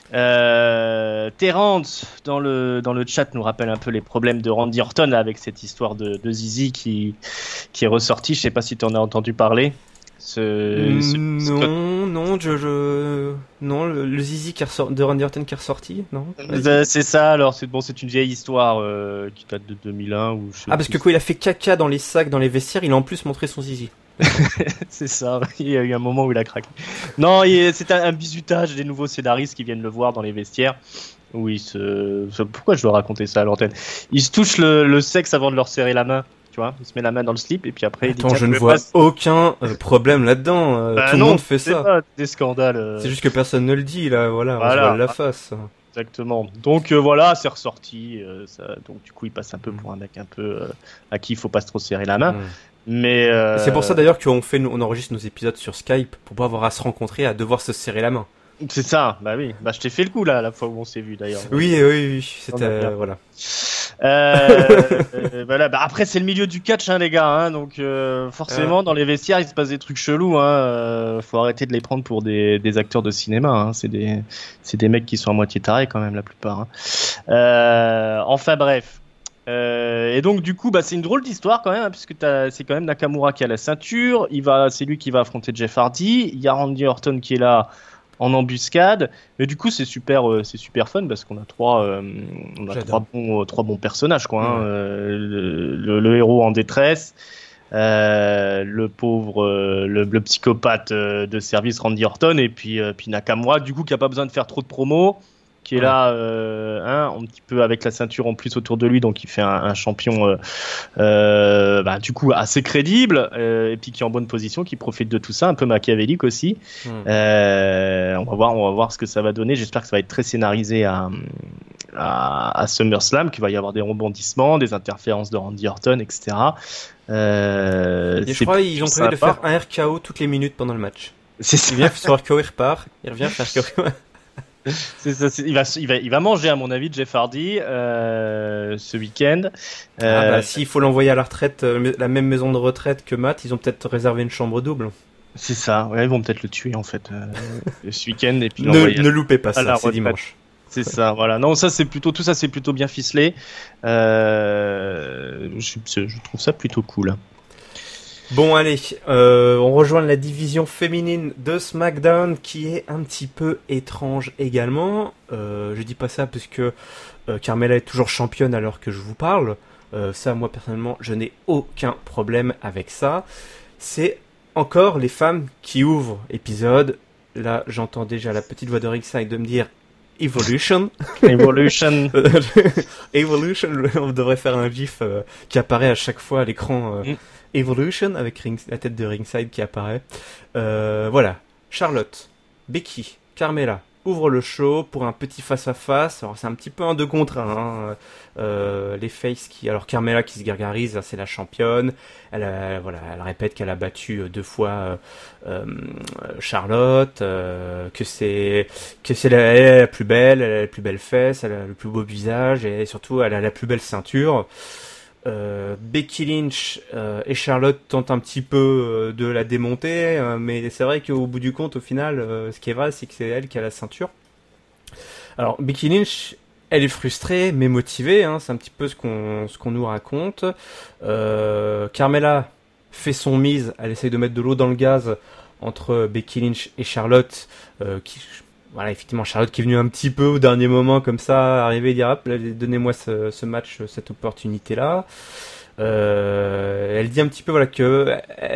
Terrence dans le chat nous rappelle un peu les problèmes de Randy Orton avec cette histoire de Zizi qui est ressortie. Je sais pas si tu en as entendu parler. Non, le Zizi de Randy Orton qui est ressorti, non. C'est ça. Alors c'est une vieille histoire qui date de 2001 ou. Parce que quand il a fait caca dans les sacs, dans les vestiaires, il a en plus montré son Zizi. C'est ça, il y a eu un moment où il a craqué. Non, c'est un bizutage des nouveaux scénaristes qui viennent le voir dans les vestiaires. Oui, pourquoi je dois raconter ça à l'antenne? Il se touche le sexe avant de leur serrer la main. Tu vois, il se met la main dans le slip et puis après il dit Attends, je ne vois aucun problème là-dedans. Bah tout le non, monde fait c'est ça. pas des scandales. C'est juste que personne ne le dit là, voilà, on se Voilà. voile la face. Exactement. Donc voilà, c'est ressorti. Donc du coup, il passe un peu pour un mec un peu à qui il faut pas trop serrer la main. Mais Et c'est pour ça d'ailleurs on enregistre nos épisodes sur Skype pour pas avoir à se rencontrer, à devoir se serrer la main. c'est ça. Bah oui. Bah je t'ai fait le coup là, la fois où on s'est vu d'ailleurs. Oui, c'était voilà. Voilà. Bah après c'est le milieu du catch, hein, les gars. Hein, donc forcément dans les vestiaires il se passe des trucs chelous. Hein, faut arrêter de les prendre pour des acteurs de cinéma. Hein, c'est des mecs qui sont à moitié tarés quand même la plupart. Hein. Enfin bref. Et donc du coup, bah c'est une drôle d'histoire quand même, hein, puisque c'est quand même Nakamura qui a la ceinture. C'est lui qui va affronter Jeff Hardy. Il y a Randy Orton qui est là en embuscade. Mais du coup, c'est super fun parce qu'on a trois bons personnages, quoi. Hein. Le héros en détresse, le pauvre, le psychopathe de service Randy Orton, et puis Nakamura, du coup, qui a pas besoin de faire trop de promos, qui est là un petit peu avec la ceinture en plus autour de lui, donc il fait un champion du coup assez crédible, et puis qui est en bonne position, qui profite de tout ça, un peu machiavélique aussi. On va voir ce que ça va donner. J'espère que ça va être très scénarisé à SummerSlam, qu'il va y avoir des rebondissements, des interférences de Randy Orton, etc. Et je crois qu'ils ont prévu de faire un RKO toutes les minutes pendant le match. Il vient sur RKO, il repart, il revient faire RKO. C'est ça, il va manger à mon avis Jeff Hardy ce week-end. S'il faut l'envoyer à la retraite, la même maison de retraite que Matt, ils ont peut-être réservé une chambre double. C'est ça, ouais, ils vont peut-être le tuer en fait ce week-end et puis ne loupez pas ça, c'est dimanche. C'est ça, voilà. Non, tout ça c'est plutôt bien ficelé. Je trouve ça plutôt cool. Bon allez, on rejoint la division féminine de SmackDown qui est un petit peu étrange également. Je dis pas ça parce que Carmella est toujours championne alors que je vous parle. Ça, moi personnellement, je n'ai aucun problème avec ça. C'est encore les femmes qui ouvrent l'épisode. Là, j'entends déjà la petite voix de Ringside de me dire Evolution. Evolution. Evolution. On devrait faire un gif qui apparaît à chaque fois à l'écran. Evolution avec la tête de Ringside qui apparaît. Voilà. Charlotte, Becky, Carmella ouvrent le show pour un petit face-à-face. Alors c'est un petit peu un 2 contre 1. Les faces alors Carmella qui se gargarise, c'est la championne. Elle répète qu'elle a battu 2 fois Charlotte, que c'est elle est la plus belle, elle a les plus belles fesses, elle a le plus beau visage et surtout elle a la plus belle ceinture. Becky Lynch et Charlotte tentent un petit peu de la démonter, mais c'est vrai qu'au bout du compte, au final, ce qui est vrai, c'est que c'est elle qui a la ceinture. Alors, Becky Lynch, elle est frustrée, mais motivée, hein, c'est un petit peu ce qu'on nous raconte. Carmella fait son mise, elle essaye de mettre de l'eau dans le gaz entre Becky Lynch et Charlotte, voilà, effectivement, Charlotte qui est venue un petit peu au dernier moment, comme ça, arriver et dire hop, donnez-moi ce match, cette opportunité-là. Elle dit un petit peu, voilà, que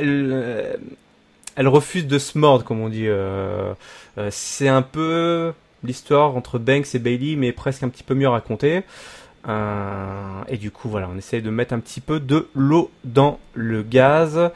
elle refuse de se mordre, comme on dit. C'est un peu l'histoire entre Banks et Bayley, mais presque un petit peu mieux racontée. Et du coup, voilà, on essaye de mettre un petit peu de l'eau dans le gaz.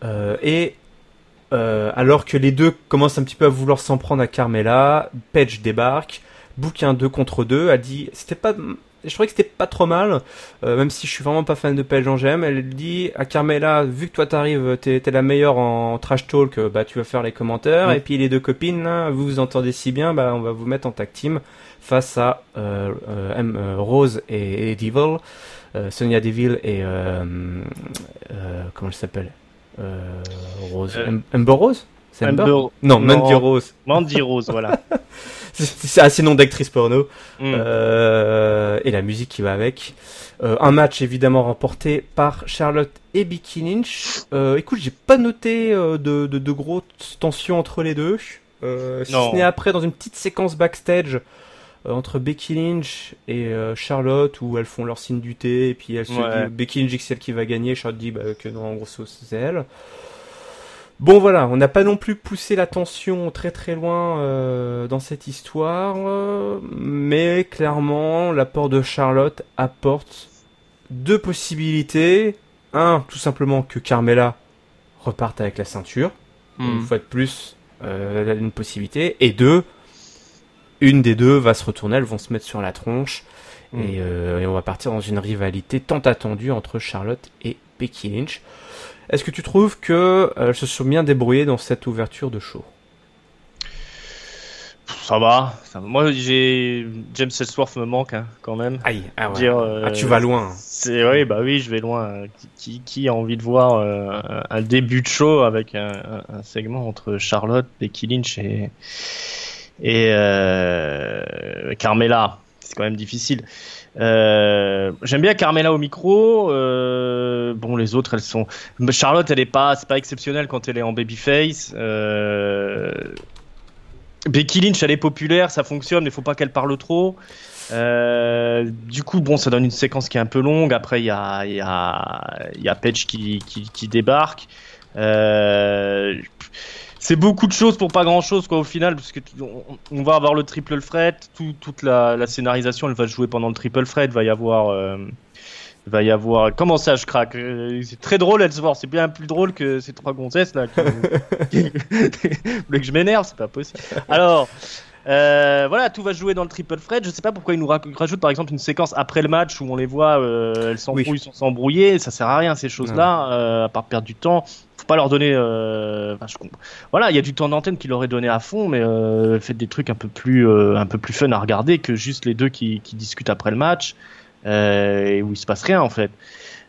Alors que les deux commencent un petit peu à vouloir s'en prendre à Carmella, Paige débarque, book un 2 contre 2, elle dit, je trouvais que c'était pas trop mal, même si je suis vraiment pas fan de Paige en GM, elle dit à Carmella, vu que toi t'arrives, t'es la meilleure en trash talk, bah tu vas faire les commentaires, et puis les deux copines, là, vous vous entendez si bien, bah on va vous mettre en tag team face à Rose et Devil, Sonia Deville et comment elle s'appelle? Rose. Amber Rose? C'est Amber? Non, Mandy Rose. Mandy Rose, voilà. C'est assez nom d'actrice porno. Et la musique qui va avec. Un match évidemment remporté par Charlotte et Becky Lynch. Écoute, j'ai pas noté de grosses tensions entre les deux. Si ce n'est après dans une petite séquence backstage entre Becky Lynch et Charlotte où elles font leur signe du thé et puis Becky Lynch dit que c'est elle qui va gagner, Charlotte dit que non, en gros c'est elle. Bon voilà, on n'a pas non plus poussé la tension très très loin dans cette histoire, mais clairement l'apport de Charlotte apporte deux possibilités. Un, tout simplement que Carmella reparte avec la ceinture, une fois de plus une possibilité. Et deux, une des deux va se retourner, elles vont se mettre sur la tronche et on va partir dans une rivalité tant attendue entre Charlotte et Becky Lynch. Est-ce que tu trouves qu'elles se sont bien débrouillées dans cette ouverture de show? Ça va. Moi, James Ellsworth me manque quand même. Aïe, ah ouais. Dire, tu vas loin. Oui, je vais loin. Qui a envie de voir un début de show avec un segment entre Charlotte, Becky Lynch et Carmella? C'est quand même difficile. J'aime bien Carmella au micro. Bon, les autres, elles sont. Charlotte, c'est pas exceptionnel quand elle est en babyface. Becky Lynch, elle est populaire, ça fonctionne, mais faut pas qu'elle parle trop. Du coup, bon, ça donne une séquence qui est un peu longue. Après, il y a Paige qui débarque. C'est beaucoup de choses pour pas grand chose, quoi, au final, parce que on va avoir le triple threat, toute la scénarisation, elle va se jouer pendant le triple threat. Va y avoir. Comment ça, je craque? C'est très drôle, Ellsworth. C'est bien plus drôle que ces trois gonzesses là. Vous voulez que je m'énerve? C'est pas possible. Alors. Voilà, tout va se jouer dans le triple threat. Je sais pas pourquoi ils nous rajoutent par exemple une séquence après le match où on les voit, elles s'embrouillent sans s'embrouiller. Ça sert à rien ces choses-là, à part perdre du temps. Faut pas leur donner. Voilà, il y a du temps d'antenne qu'ils leur auraient donné à fond, mais faites des trucs un peu plus fun à regarder que juste les deux qui discutent après le match et où il se passe rien en fait.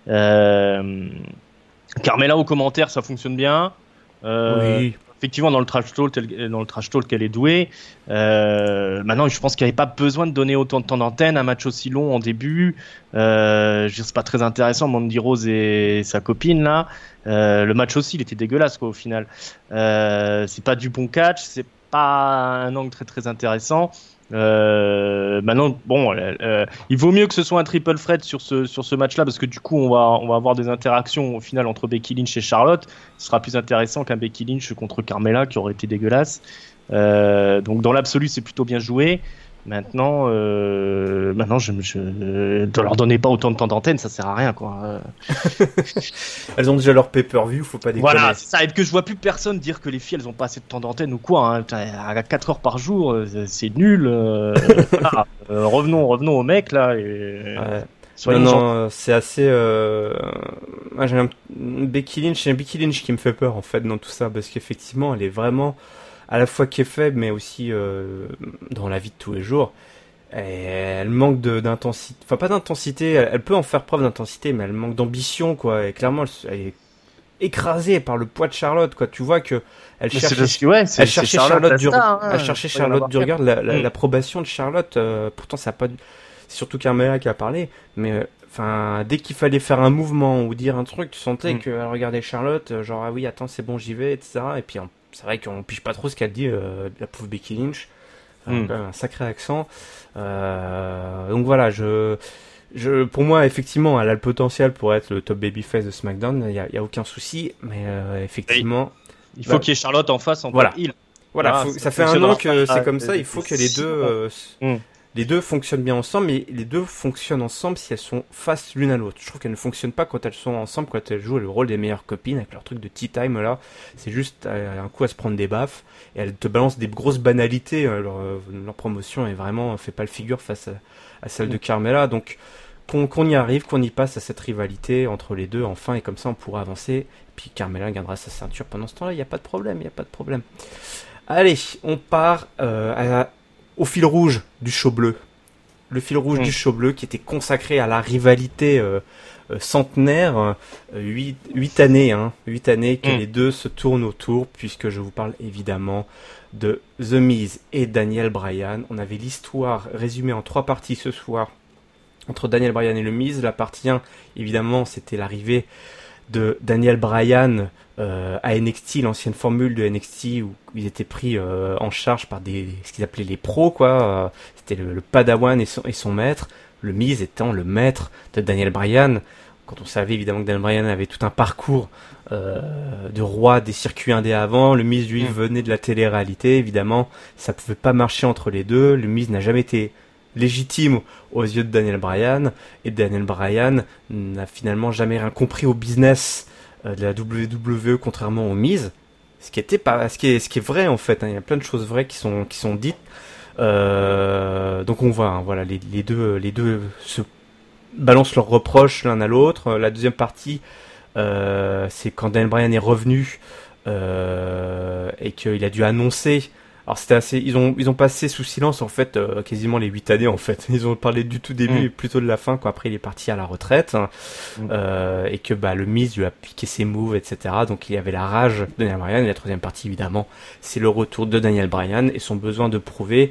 Carmella au commentaire, ça fonctionne bien. Oui. Effectivement, dans le trash talk, elle est douée. Maintenant, je pense qu'il n'y avait pas besoin de donner autant de temps d'antenne, un match aussi long en début. C'est pas très intéressant, Mandy Rose et sa copine là. Le match aussi, il était dégueulasse quoi au final. C'est pas du bon catch, c'est pas un angle très très intéressant. Maintenant, bon, il vaut mieux que ce soit un triple threat sur ce match-là parce que du coup, on va avoir des interactions au final entre Becky Lynch et Charlotte. Ce sera plus intéressant qu'un Becky Lynch contre Carmella qui aurait été dégueulasse. Donc, dans l'absolu, c'est plutôt bien joué. Maintenant, de leur donner pas autant de temps d'antenne, ça sert à rien, quoi. Elles ont déjà leur pay-per-view, faut pas déconner. Voilà, c'est ça. Et que je vois plus personne dire que les filles, elles ont pas assez de temps d'antenne ou quoi. Hein. À 4 heures par jour, c'est nul. Voilà. Revenons aux mecs là. Non, c'est assez. Moi, j'ai Becky Lynch qui me fait peur en fait dans tout ça parce qu'effectivement, elle est vraiment à la fois qui est faible, mais aussi dans la vie de tous les jours. Et elle manque d'intensité. Enfin, pas d'intensité. Elle peut en faire preuve d'intensité, mais elle manque d'ambition, quoi. Et clairement, elle est écrasée par le poids de Charlotte, quoi. Tu vois que elle cherchait Charlotte Durgard, l'approbation de Charlotte. Pourtant, ça a pas. C'est surtout Carmella qui a parlé, mais enfin, dès qu'il fallait faire un mouvement ou dire un truc, tu sentais qu'elle regardait Charlotte, genre ah oui, attends, c'est bon, j'y vais, etc. Et puis c'est vrai qu'on pige pas trop ce qu'elle dit, la pauvre Becky Lynch. Quand même un sacré accent. Donc voilà, pour moi, effectivement, elle a le potentiel pour être le top babyface de SmackDown. Il y a aucun souci, mais effectivement, il faut qu'il y ait Charlotte en face en voilà. top heel. Voilà, ça fait un an que c'est comme ça. Il faut que les deux fonctionnent bien ensemble, mais les deux fonctionnent ensemble si elles sont face l'une à l'autre. Je trouve qu'elles ne fonctionnent pas quand elles sont ensemble, quand elles jouent le rôle des meilleures copines avec leur truc de tea time là. C'est juste un coup à se prendre des baffes et elles te balancent des grosses banalités. Leur promotion est vraiment fait pas le figure face à celle de Carmella. Donc qu'on y arrive, qu'on y passe à cette rivalité entre les deux enfin, et comme ça on pourra avancer. Puis Carmella gagnera sa ceinture pendant ce temps-là. Il y a pas de problème. Allez, on part au fil rouge du show bleu. Le fil rouge du show bleu qui était consacré à la rivalité centenaire. 8 années que les deux se tournent autour, puisque je vous parle évidemment de The Miz et Daniel Bryan. On avait l'histoire résumée en 3 parties ce soir entre Daniel Bryan et le Miz. La partie 1, évidemment, c'était l'arrivée de Daniel Bryan à NXT, l'ancienne formule de NXT où ils étaient pris en charge par ce qu'ils appelaient les pros, quoi. C'était le Padawan et son maître, le Miz étant le maître de Daniel Bryan. quand on savait évidemment que Daniel Bryan avait tout un parcours de roi des circuits indés avant. Le Miz, lui, venait de la télé-réalité, évidemment, ça pouvait pas marcher entre les deux. Le Miz n'a jamais été légitime aux yeux de Daniel Bryan, et Daniel Bryan n'a finalement jamais rien compris au business de la WWE, contrairement au Miz, ce qui est vrai en fait, hein. Il y a plein de choses vraies qui sont dites. Donc on voit, hein, voilà, les deux se balancent leurs reproches l'un à l'autre. La deuxième partie, c'est quand Daniel Bryan est revenu et qu'il a dû annoncer. Alors c'était assez, ils ont passé sous silence en fait quasiment les 8 années en fait. Ils ont parlé du tout début et plutôt de la fin, quand après il est parti à la retraite, et que le Miz lui a piqué ses moves, etc. Donc il y avait la rage de Daniel Bryan. Et la troisième partie évidemment, c'est le retour de Daniel Bryan et son besoin de prouver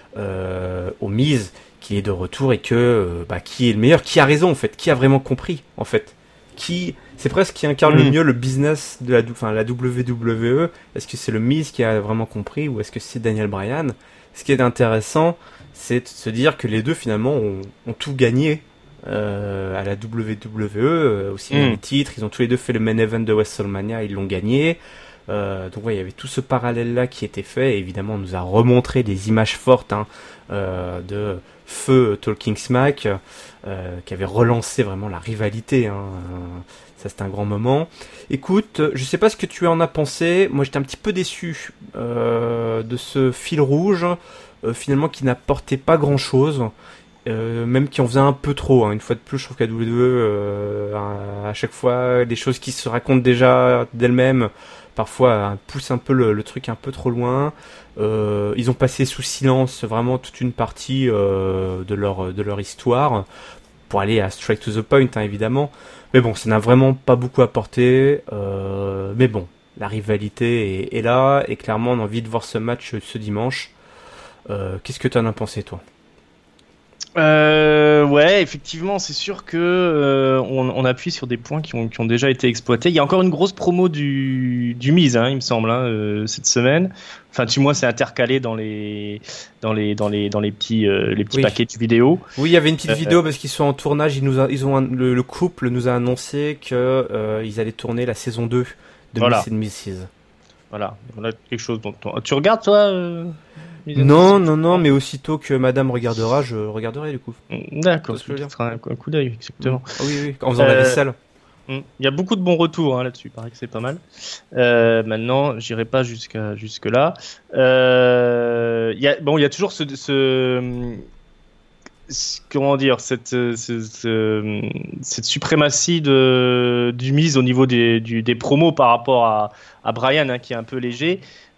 au Miz qu'il est de retour et que qui est le meilleur, qui a raison en fait, qui a vraiment compris en fait, c'est presque qui incarne le mieux le business de la WWE. Est-ce que c'est le Miz qui a vraiment compris, ou est-ce que c'est Daniel Bryan? Ce qui est intéressant, c'est de se dire que les deux finalement ont tout gagné à la WWE, aussi bien les titres. Ils ont tous les deux fait le main event de WrestleMania, ils l'ont gagné. Donc il y avait tout ce parallèle là qui était fait, et évidemment on nous a remontré des images fortes de feu Talking Smack qui avait relancé vraiment la rivalité, hein. Ça c'était un grand moment. Écoute, je sais pas ce que tu en as pensé. Moi j'étais un petit peu déçu de ce fil rouge finalement qui n'apportait pas grand chose, même qui en faisait un peu trop, hein. Une fois de plus, je trouve qu'à WWE à chaque fois des choses qui se racontent déjà d'elles-mêmes parfois poussent un peu le truc un peu trop loin. Ils ont passé sous silence vraiment toute une partie de leur histoire pour aller à straight to the point, hein, évidemment. Mais bon, ça n'a vraiment pas beaucoup apporté. Mais bon, la rivalité est là, et clairement on a envie de voir ce match ce dimanche. Qu'est-ce que tu en as pensé, toi? Ouais, effectivement, c'est sûr que on appuie sur des points qui ont déjà été exploités. Il y a encore une grosse promo du Miz, hein, il me semble, hein, cette semaine. Enfin, du moins, c'est intercalé dans les petits paquets de vidéos. Oui, il y avait une petite vidéo parce qu'ils sont en tournage. Le couple nous a annoncé que ils allaient tourner la saison 2 de Miz and Mrs. Voilà, quelque chose dont tu regardes, toi Non, mais aussitôt que Madame regardera, je regarderai du coup. D'accord, ce sera un coup d'œil, exactement. Oui, en faisant la vaisselle. Il y a beaucoup de bons retours, hein, là-dessus, il paraît que c'est pas mal. Maintenant, j'irai pas jusque là. Il y a toujours comment dire, cette suprématie du Miz au niveau des promos par rapport à Bryan, hein, qui est un peu léger.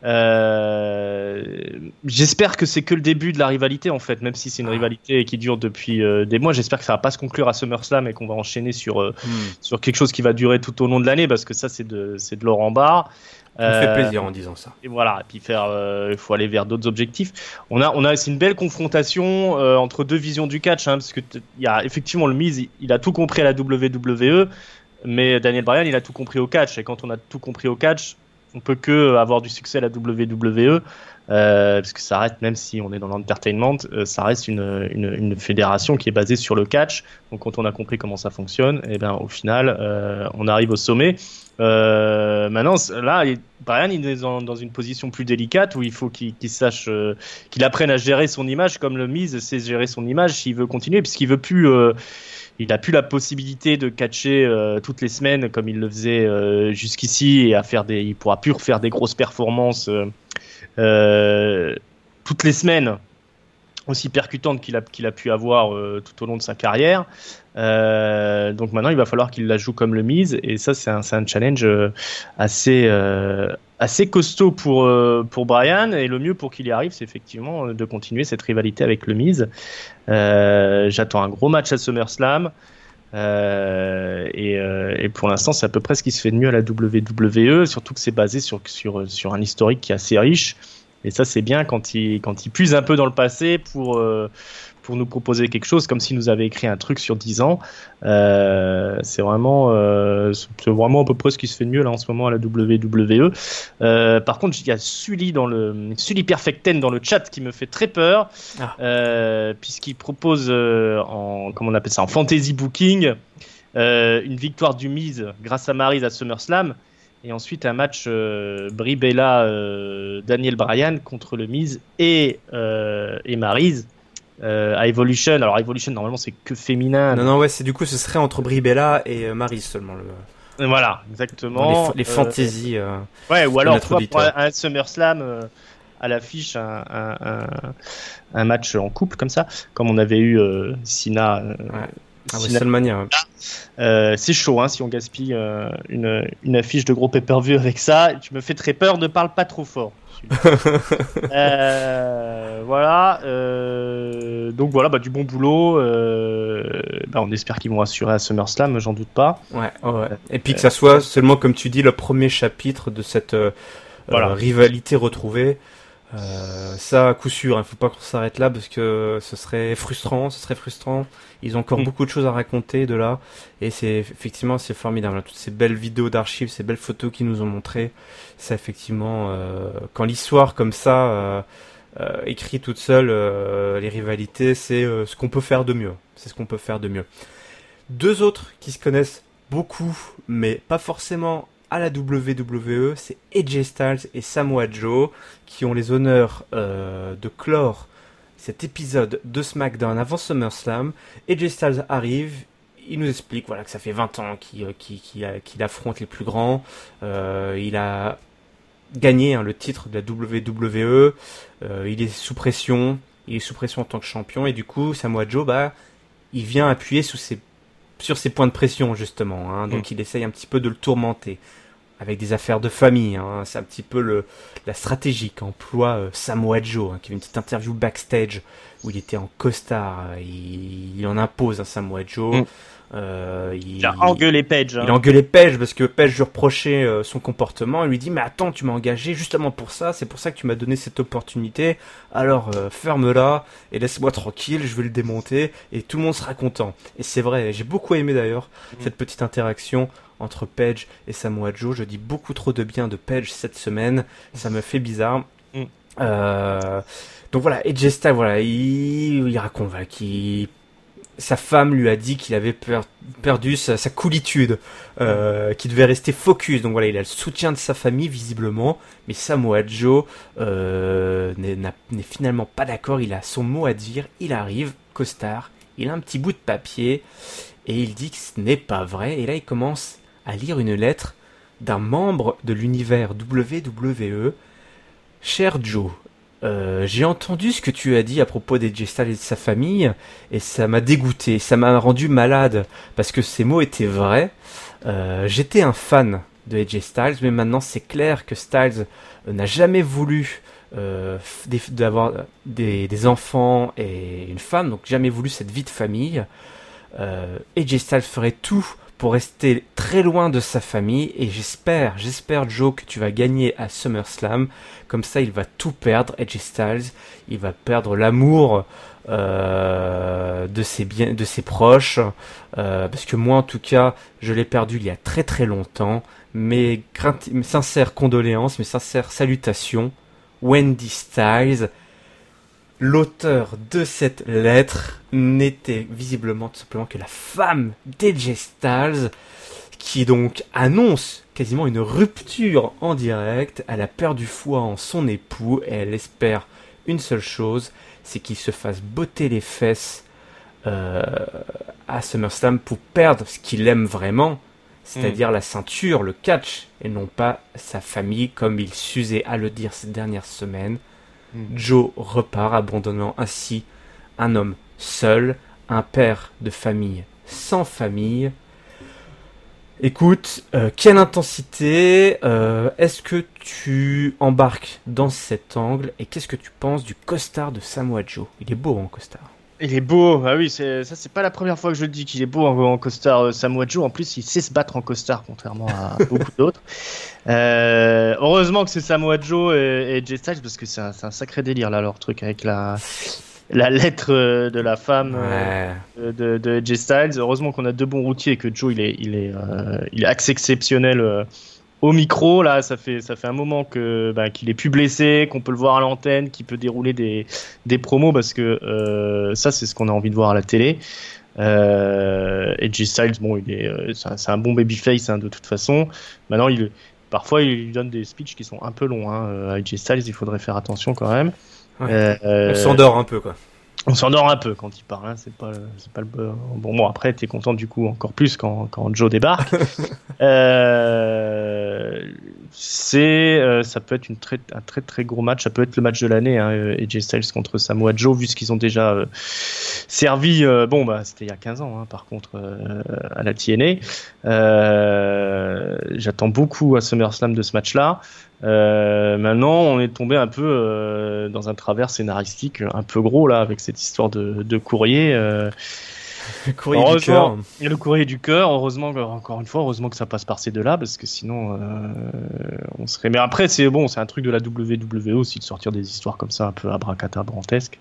J'espère que c'est que le début de la rivalité, en fait, même si c'est une rivalité qui dure depuis des mois. J'espère que ça va pas se conclure à SummerSlam et qu'on va enchaîner sur quelque chose qui va durer tout au long de l'année, parce que ça c'est de l'or en barre. Ça me fait plaisir en disant ça. Et voilà, et puis il faut aller vers d'autres objectifs. C'est une belle confrontation entre deux visions du catch, hein, parce que il y a effectivement le Miz, il a tout compris à la WWE, mais Daniel Bryan, il a tout compris au catch. Et quand on a tout compris au catch, on peut que avoir du succès à la WWE, parce que ça reste, même si on est dans l'entertainment, ça reste une fédération qui est basée sur le catch. Donc quand on a compris comment ça fonctionne, et ben au final, on arrive au sommet. Maintenant, là, Bryan, il est dans une position plus délicate où il faut qu'il sache, qu'il apprenne à gérer son image comme le Miz sait gérer son image s'il veut continuer, puisqu'il veut plus. Il n'a plus la possibilité de catcher toutes les semaines comme il le faisait jusqu'ici, et il pourra plus refaire des grosses performances toutes les semaines aussi percutantes qu'il a pu avoir tout au long de sa carrière. Donc maintenant, il va falloir qu'il la joue comme le Miz, et ça c'est un challenge assez costaud pour Bryan, et le mieux pour qu'il y arrive, c'est effectivement de continuer cette rivalité avec le Miz. J'attends un gros match à SummerSlam, et pour l'instant c'est à peu près ce qui se fait de mieux à la WWE, surtout que c'est basé sur un historique qui est assez riche, et ça c'est bien quand il puise un peu dans le passé pour nous proposer quelque chose, comme s'il nous avait écrit un truc sur 10 ans. C'est vraiment à peu près ce qui se fait de mieux là en ce moment à la WWE. Par contre, il y a Sully Perfect 10 dans le chat qui me fait très peur, puisqu'il propose comment on appelle ça, en fantasy booking, une victoire du Miz grâce à Maryse à SummerSlam, et ensuite un match Brie Bella Daniel Bryan contre le Miz et Maryse à Evolution. Alors Evolution normalement c'est que féminin. Non, ouais, ce serait entre Brie Bella et Maryse seulement. Voilà, exactement. Les fantaisies. Ouais, ou alors toi, pour un SummerSlam à l'affiche, un match en couple comme ça, comme on avait eu Cena. WrestleMania. C'est chaud si on gaspille une affiche de gros pay-per-view avec ça. Tu me fais très peur, ne parle pas trop fort. Voilà. Donc voilà, du bon boulot. On espère qu'ils vont assurer à SummerSlam, j'en doute pas. Ouais. Et puis que ça soit seulement, comme tu dis, le premier chapitre de cette rivalité retrouvée. Ça, à coup sûr, faut pas qu'on s'arrête là parce que ce serait frustrant. Ils ont encore beaucoup de choses à raconter de là, et c'est formidable. Toutes ces belles vidéos d'archives, ces belles photos qu'ils nous ont montrées, ça effectivement, quand l'histoire comme ça écrit toute seule, les rivalités, c'est ce qu'on peut faire de mieux. Deux autres qui se connaissent beaucoup, mais pas forcément à la WWE, c'est AJ Styles et Samoa Joe qui ont les honneurs de clore cet épisode de SmackDown avant SummerSlam. AJ Styles arrive, il nous explique que ça fait 20 ans qu'il affronte les plus grands. Il a gagné le titre de la WWE. Il est sous pression en tant que champion, et du coup Samoa Joe, il vient appuyer sur ses points de pression justement. Donc il essaye un petit peu de le tourmenter avec des affaires de famille. C'est un petit peu la stratégie qu'emploie Samoa Joe, qui avait une petite interview backstage où il était en costard. Il en impose à Samoa Joe. Il a engueulé Page. Il a engueulé Page parce que Page lui reprochait son comportement. Il lui dit: mais attends, tu m'as engagé justement pour ça, c'est pour ça que tu m'as donné cette opportunité, alors ferme-la et laisse-moi tranquille, je vais le démonter et tout le monde sera content. Et c'est vrai, j'ai beaucoup aimé d'ailleurs cette petite interaction entre Page et Samoa Joe. Je dis beaucoup trop de bien de Page cette semaine, ça me fait bizarre. Donc voilà, AJ Styles, il raconte sa femme lui a dit qu'il avait perdu sa coolitude, qu'il devait rester focus. Donc voilà, il a le soutien de sa famille visiblement, mais Samoa Joe n'est finalement pas d'accord. Il a son mot à dire. Il arrive, costard, il a un petit bout de papier et il dit que ce n'est pas vrai. Et là, il commence à lire une lettre d'un membre de l'univers WWE. Cher Joe, j'ai entendu ce que tu as dit à propos d'AJ Styles et de sa famille, et ça m'a dégoûté, ça m'a rendu malade, parce que ces mots étaient vrais. J'étais un fan de AJ Styles, mais maintenant c'est clair que Styles n'a jamais voulu d'avoir des enfants et une femme, donc jamais voulu cette vie de famille. AJ Styles ferait tout pour rester très loin de sa famille, et j'espère Joe que tu vas gagner à SummerSlam. Comme ça il va tout perdre, AJ Styles, il va perdre l'amour de ses proches, parce que moi en tout cas je l'ai perdu il y a très très longtemps. Mes sincères condoléances, mes sincères salutations, Wendy Styles. L'auteur de cette lettre n'était visiblement tout simplement que la femme d'AJ Styles, qui donc annonce quasiment une rupture en direct. Elle a perdu foi en son époux et elle espère une seule chose, c'est qu'il se fasse botter les fesses à SummerSlam pour perdre ce qu'il aime vraiment, c'est-à-dire la ceinture, le catch, et non pas sa famille comme il s'usait à le dire ces dernières semaines. Joe repart, abandonnant ainsi un homme seul, un père de famille sans famille. Écoute, quelle intensité, est-ce que tu embarques dans cet angle, et qu'est-ce que tu penses du costard de Samoa Joe? Il est beau en costard. Il est beau, ah oui, c'est pas la première fois que je le dis qu'il est beau en costard. Samoa Joe, en plus, il sait se battre en costard, contrairement à beaucoup d'autres. Heureusement que c'est Samoa Joe et AJ Styles, parce que c'est un sacré délire là, leur truc avec la lettre de la femme de AJ Styles. Heureusement qu'on a deux bons routiers et que Joe il est exceptionnel au micro. Là, ça fait un moment qu'il est plus blessé, qu'on peut le voir à l'antenne, qu'il peut dérouler des promos, parce que ça c'est ce qu'on a envie de voir à la télé. AJ Styles, bon, c'est un bon babyface de toute façon. Maintenant, parfois, il donne des speeches qui sont un peu longs. AJ Styles, il faudrait faire attention quand même. Ouais. On s'endort un peu, quoi. On s'endort un peu quand il parle, c'est pas le bon. Après, t'es content du coup encore plus quand Joe débarque. Ça peut être un très très gros match. Ça peut être le match de l'année, AJ Styles contre Samoa Joe, vu ce qu'ils ont déjà servi. C'était il y a 15 ans, par contre, à la TNA. J'attends beaucoup à SummerSlam de ce match-là. Maintenant, on est tombé un peu dans un travers scénaristique un peu gros là, avec cette histoire de courrier. Le courrier du cœur. Et le courrier du cœur. Encore une fois, heureusement que ça passe par ces deux-là, parce que sinon, on serait. Mais après, c'est un truc de la WWE aussi de sortir des histoires comme ça, un peu abracadabrantesques.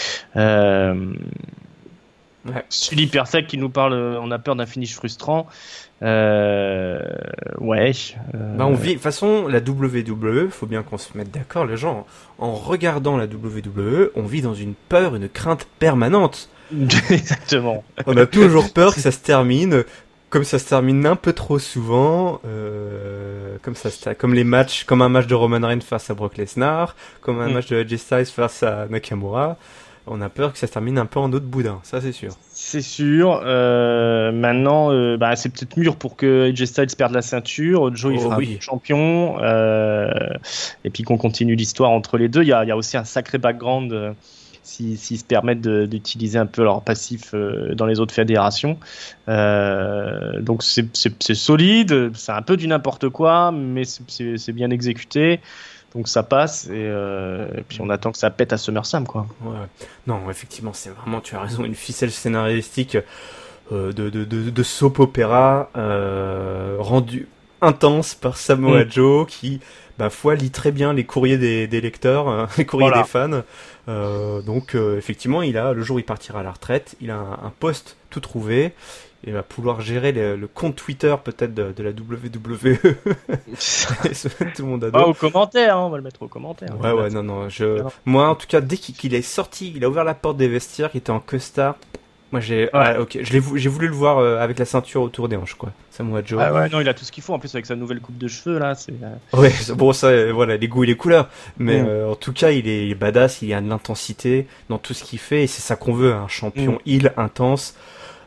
Sully Perfect qui nous parle, on a peur d'un finish frustrant. On vit, de toute façon, la WWE, faut bien qu'on se mette d'accord, les gens, en regardant la WWE, on vit dans une peur, une crainte permanente. Exactement. On a toujours peur que ça se termine, comme ça se termine un peu trop souvent, comme les matchs, comme un match de Roman Reigns face à Brock Lesnar, comme un match de AJ Styles face à Nakamura. On a peur que ça se termine un peu en autre boudin, ça c'est sûr. C'est sûr. Maintenant, c'est peut-être mûr pour que AJ Styles perde la ceinture. Joe, il sera champion. Et puis qu'on continue l'histoire entre les deux. Il y a aussi un sacré background s'ils se permettent d'utiliser un peu leur passif dans les autres fédérations. Donc c'est solide. C'est un peu du n'importe quoi, mais c'est bien exécuté. Donc ça passe et puis on attend que ça pète à SummerSlam, quoi. Ouais. Non, effectivement, c'est vraiment, tu as raison, une ficelle scénaristique de soap opéra rendue intense par Samoa Joe qui, foi, lit très bien les courriers des lecteurs, les courriers des fans. Donc effectivement, le jour où il partira à la retraite, il a un poste tout trouvé. Il va pouvoir gérer le compte Twitter peut-être de la WWE. Tout le monde adore. Aux commentaires, on va le mettre aux commentaires. Ouais, non. Moi, en tout cas, dès qu'il est sorti, il a ouvert la porte des vestiaires, il était en costard. Moi, j'ai voulu le voir avec la ceinture autour des hanches, quoi. Samoa Joe. Non, il a tout ce qu'il faut. En plus, avec sa nouvelle coupe de cheveux, là, c'est. Ouais, bon, ça, voilà, les goûts et les couleurs. Mais en tout cas, il est badass, il a de l'intensité dans tout ce qu'il fait, et c'est ça qu'on veut, un champion heel intense.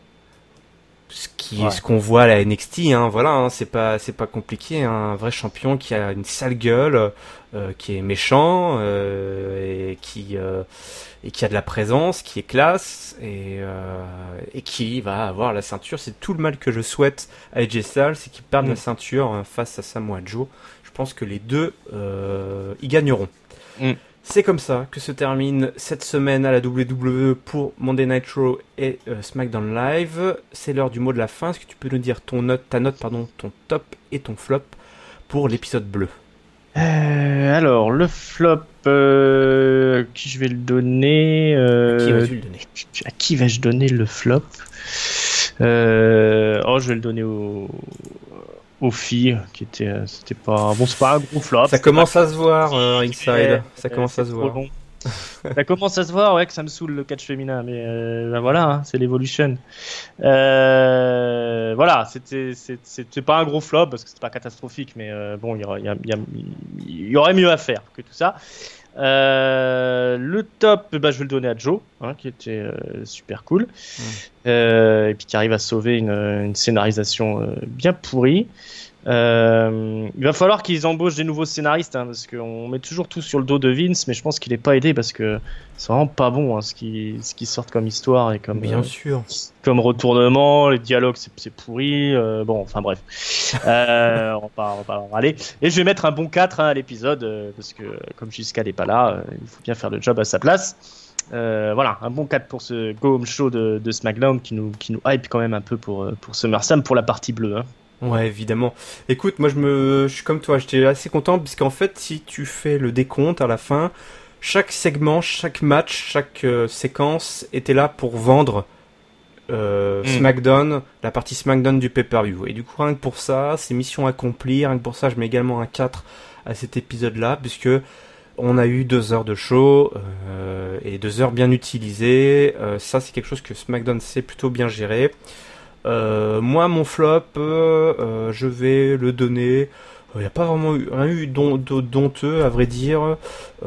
Ce qu'on voit à la NXT, c'est pas compliqué, un vrai champion qui a une sale gueule, qui est méchant et qui a de la présence, qui est classe et qui va avoir la ceinture. C'est tout le mal que je souhaite à AJ Styles, c'est qu'il perde la ceinture face à Samoa Joe. Je pense que les deux y gagneront. C'est comme ça que se termine cette semaine à la WWE pour Monday Night Raw et SmackDown Live. C'est l'heure du mot de la fin. Est-ce que tu peux nous dire ton top et ton flop pour l'épisode bleu? Alors, le flop, qui je vais le donner À qui vas-tu le donner? À qui vais-je donner le flop? Je vais le donner aux filles, qui étaient, c'était pas bon, c'est pas un gros flop. Ça commence à se voir, Ringside. Ça commence à se voir. Ça commence à se voir, que ça me saoule le catch féminin, mais voilà, c'est l'Evolution. C'était pas un gros flop parce que c'était pas catastrophique, mais il y aurait mieux à faire que tout ça. Le top, je vais le donner à Joe, qui était super cool, et puis qui arrive à sauver une scénarisation bien pourrie. Il va falloir qu'ils embauchent des nouveaux scénaristes, parce qu'on met toujours tout sur le dos de Vince, mais je pense qu'il est pas aidé parce que c'est vraiment pas bon ce qui sort comme histoire et comme bien sûr comme retournement, les dialogues c'est pourri, enfin bref. On va pas en râler. Et je vais mettre un bon 4 à l'épisode parce que comme Jiska n'est pas là, il faut bien faire le job à sa place. Un bon 4 pour ce Go Home Show de SmackDown qui nous hype quand même un peu pour SummerSlam, pour la partie bleue. Ouais, évidemment. Écoute, moi je suis comme toi, j'étais assez content parce qu'en fait, si tu fais le décompte à la fin, chaque segment, chaque match, chaque séquence était là pour vendre SmackDown, la partie SmackDown du pay-per-view. Et du coup, rien que pour ça, c'est mission accomplie. Rien que pour ça, je mets également un 4 à cet épisode-là, puisque on a eu 2 heures de show et 2 heures bien utilisées. Ça, c'est quelque chose que SmackDown sait plutôt bien gérer. Moi, mon flop, je vais le donner. Il n'y a pas vraiment rien eu d'honteux, à vrai dire.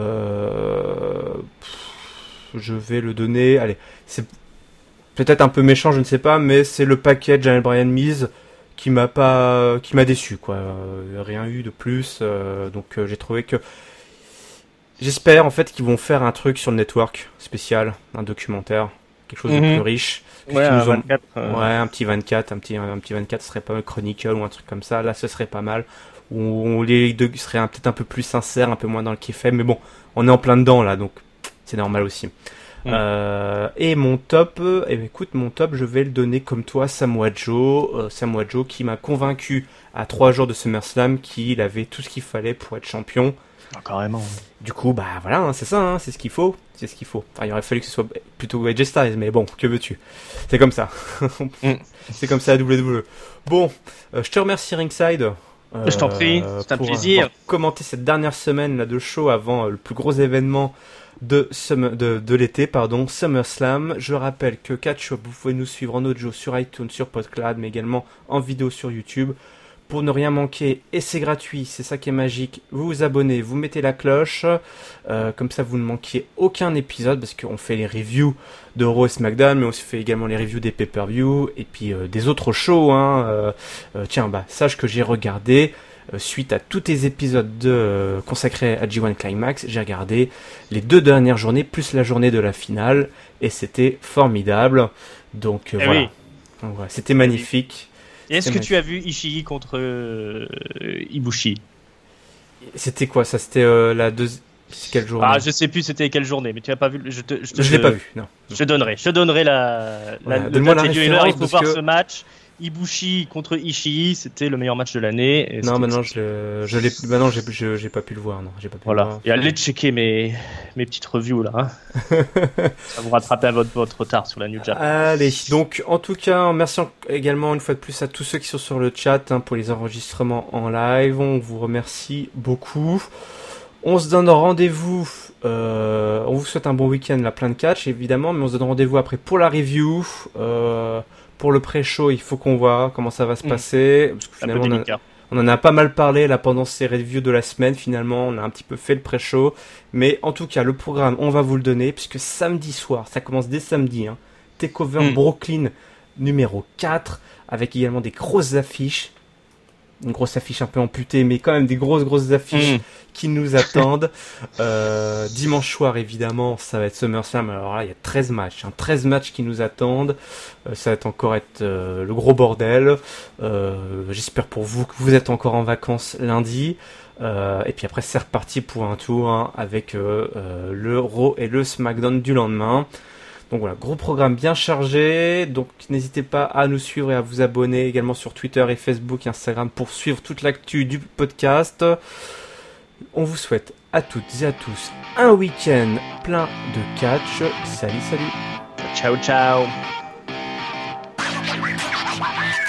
Je vais le donner. Allez, c'est peut-être un peu méchant, je ne sais pas, mais c'est le package Daniel Bryan Miz qui m'a déçu, quoi. Rien eu de plus. Donc j'ai trouvé que j'espère en fait qu'ils vont faire un truc sur le network spécial, un documentaire, quelque chose de plus riche. Ouais, un 24. Ouais, un petit 24, un petit 24, ce serait pas mal, Chronicle ou un truc comme ça. Là, ce serait pas mal. Où les deux seraient peut-être un peu plus sincères, un peu moins dans le kayfabe, mais bon, on est en plein dedans là, donc c'est normal aussi. Et mon top, écoute, mon top, je vais le donner comme toi, Samoa Joe qui m'a convaincu à 3 jours de SummerSlam qu'il avait tout ce qu'il fallait pour être champion. Ah, carrément. Du coup, bah voilà, hein, c'est ça, hein, c'est ce qu'il faut. Enfin, il aurait fallu que ce soit plutôt AJ Styles, mais bon, que veux-tu? C'est comme ça. C'est comme ça à WWE. Bon, je te remercie Ringside. Je t'en prie, c'est un plaisir. Pour commenter cette dernière semaine là de show avant le plus gros événement de l'été, SummerSlam. Je rappelle que Catch Up, vous pouvez nous suivre en audio sur iTunes, sur PodCloud, mais également en vidéo sur YouTube. Pour ne rien manquer, et c'est gratuit, c'est ça qui est magique, vous vous abonnez, vous mettez la cloche, comme ça vous ne manquez aucun épisode, parce qu'on fait les reviews de Raw et SmackDown, mais on se fait également les reviews des pay-per-view, et puis des autres shows, tiens, sache que j'ai regardé, suite à tous les épisodes consacrés à G1 Climax, j'ai regardé les 2 dernières journées, plus la journée de la finale, et c'était formidable, donc voilà. Oui. Donc, voilà, c'était magnifique. Et est-ce que tu as vu Ishii contre Ibushi? C'était quoi ça? C'était quelle journée? Ah, je sais plus c'était quelle journée, mais tu as pas vu. Je l'ai pas vu, non. Je te donnerai donne-moi la référence, il faut voir ce match. Ibushi contre Ishii, c'était le meilleur match de l'année. Non, maintenant j'ai pas pu le voir, non, j'ai pas pu le voir. Et allez checker mes petites reviews là. Hein. Ça vous rattraper à votre retard sur la New Japan. Allez, donc en tout cas, merci également une fois de plus à tous ceux qui sont sur le chat pour les enregistrements en live. On vous remercie beaucoup. On se donne rendez-vous. On vous souhaite un bon week-end, là, plein de catch évidemment, mais on se donne rendez-vous après pour la review. Pour le pré-show, il faut qu'on voit comment ça va se passer. Parce que finalement, on en a pas mal parlé là pendant ces reviews de la semaine. Finalement, on a un petit peu fait le pré-show. Mais en tout cas, le programme, on va vous le donner. Puisque samedi soir, ça commence dès samedi. Takeover Brooklyn numéro 4. Avec également des grosses affiches. Une grosse affiche un peu amputée, mais quand même des grosses affiches qui nous attendent. Dimanche soir, évidemment, ça va être SummerSlam. Alors là, il y a 13 matchs. 13 matchs qui nous attendent. Ça va encore être le gros bordel. J'espère pour vous que vous êtes encore en vacances lundi. Et puis après, c'est reparti pour un tour avec le Raw et le SmackDown du lendemain. Donc voilà, gros programme bien chargé, donc n'hésitez pas à nous suivre et à vous abonner également sur Twitter et Facebook et Instagram pour suivre toute l'actu du podcast. On vous souhaite à toutes et à tous un week-end plein de catch. Salut. Ciao.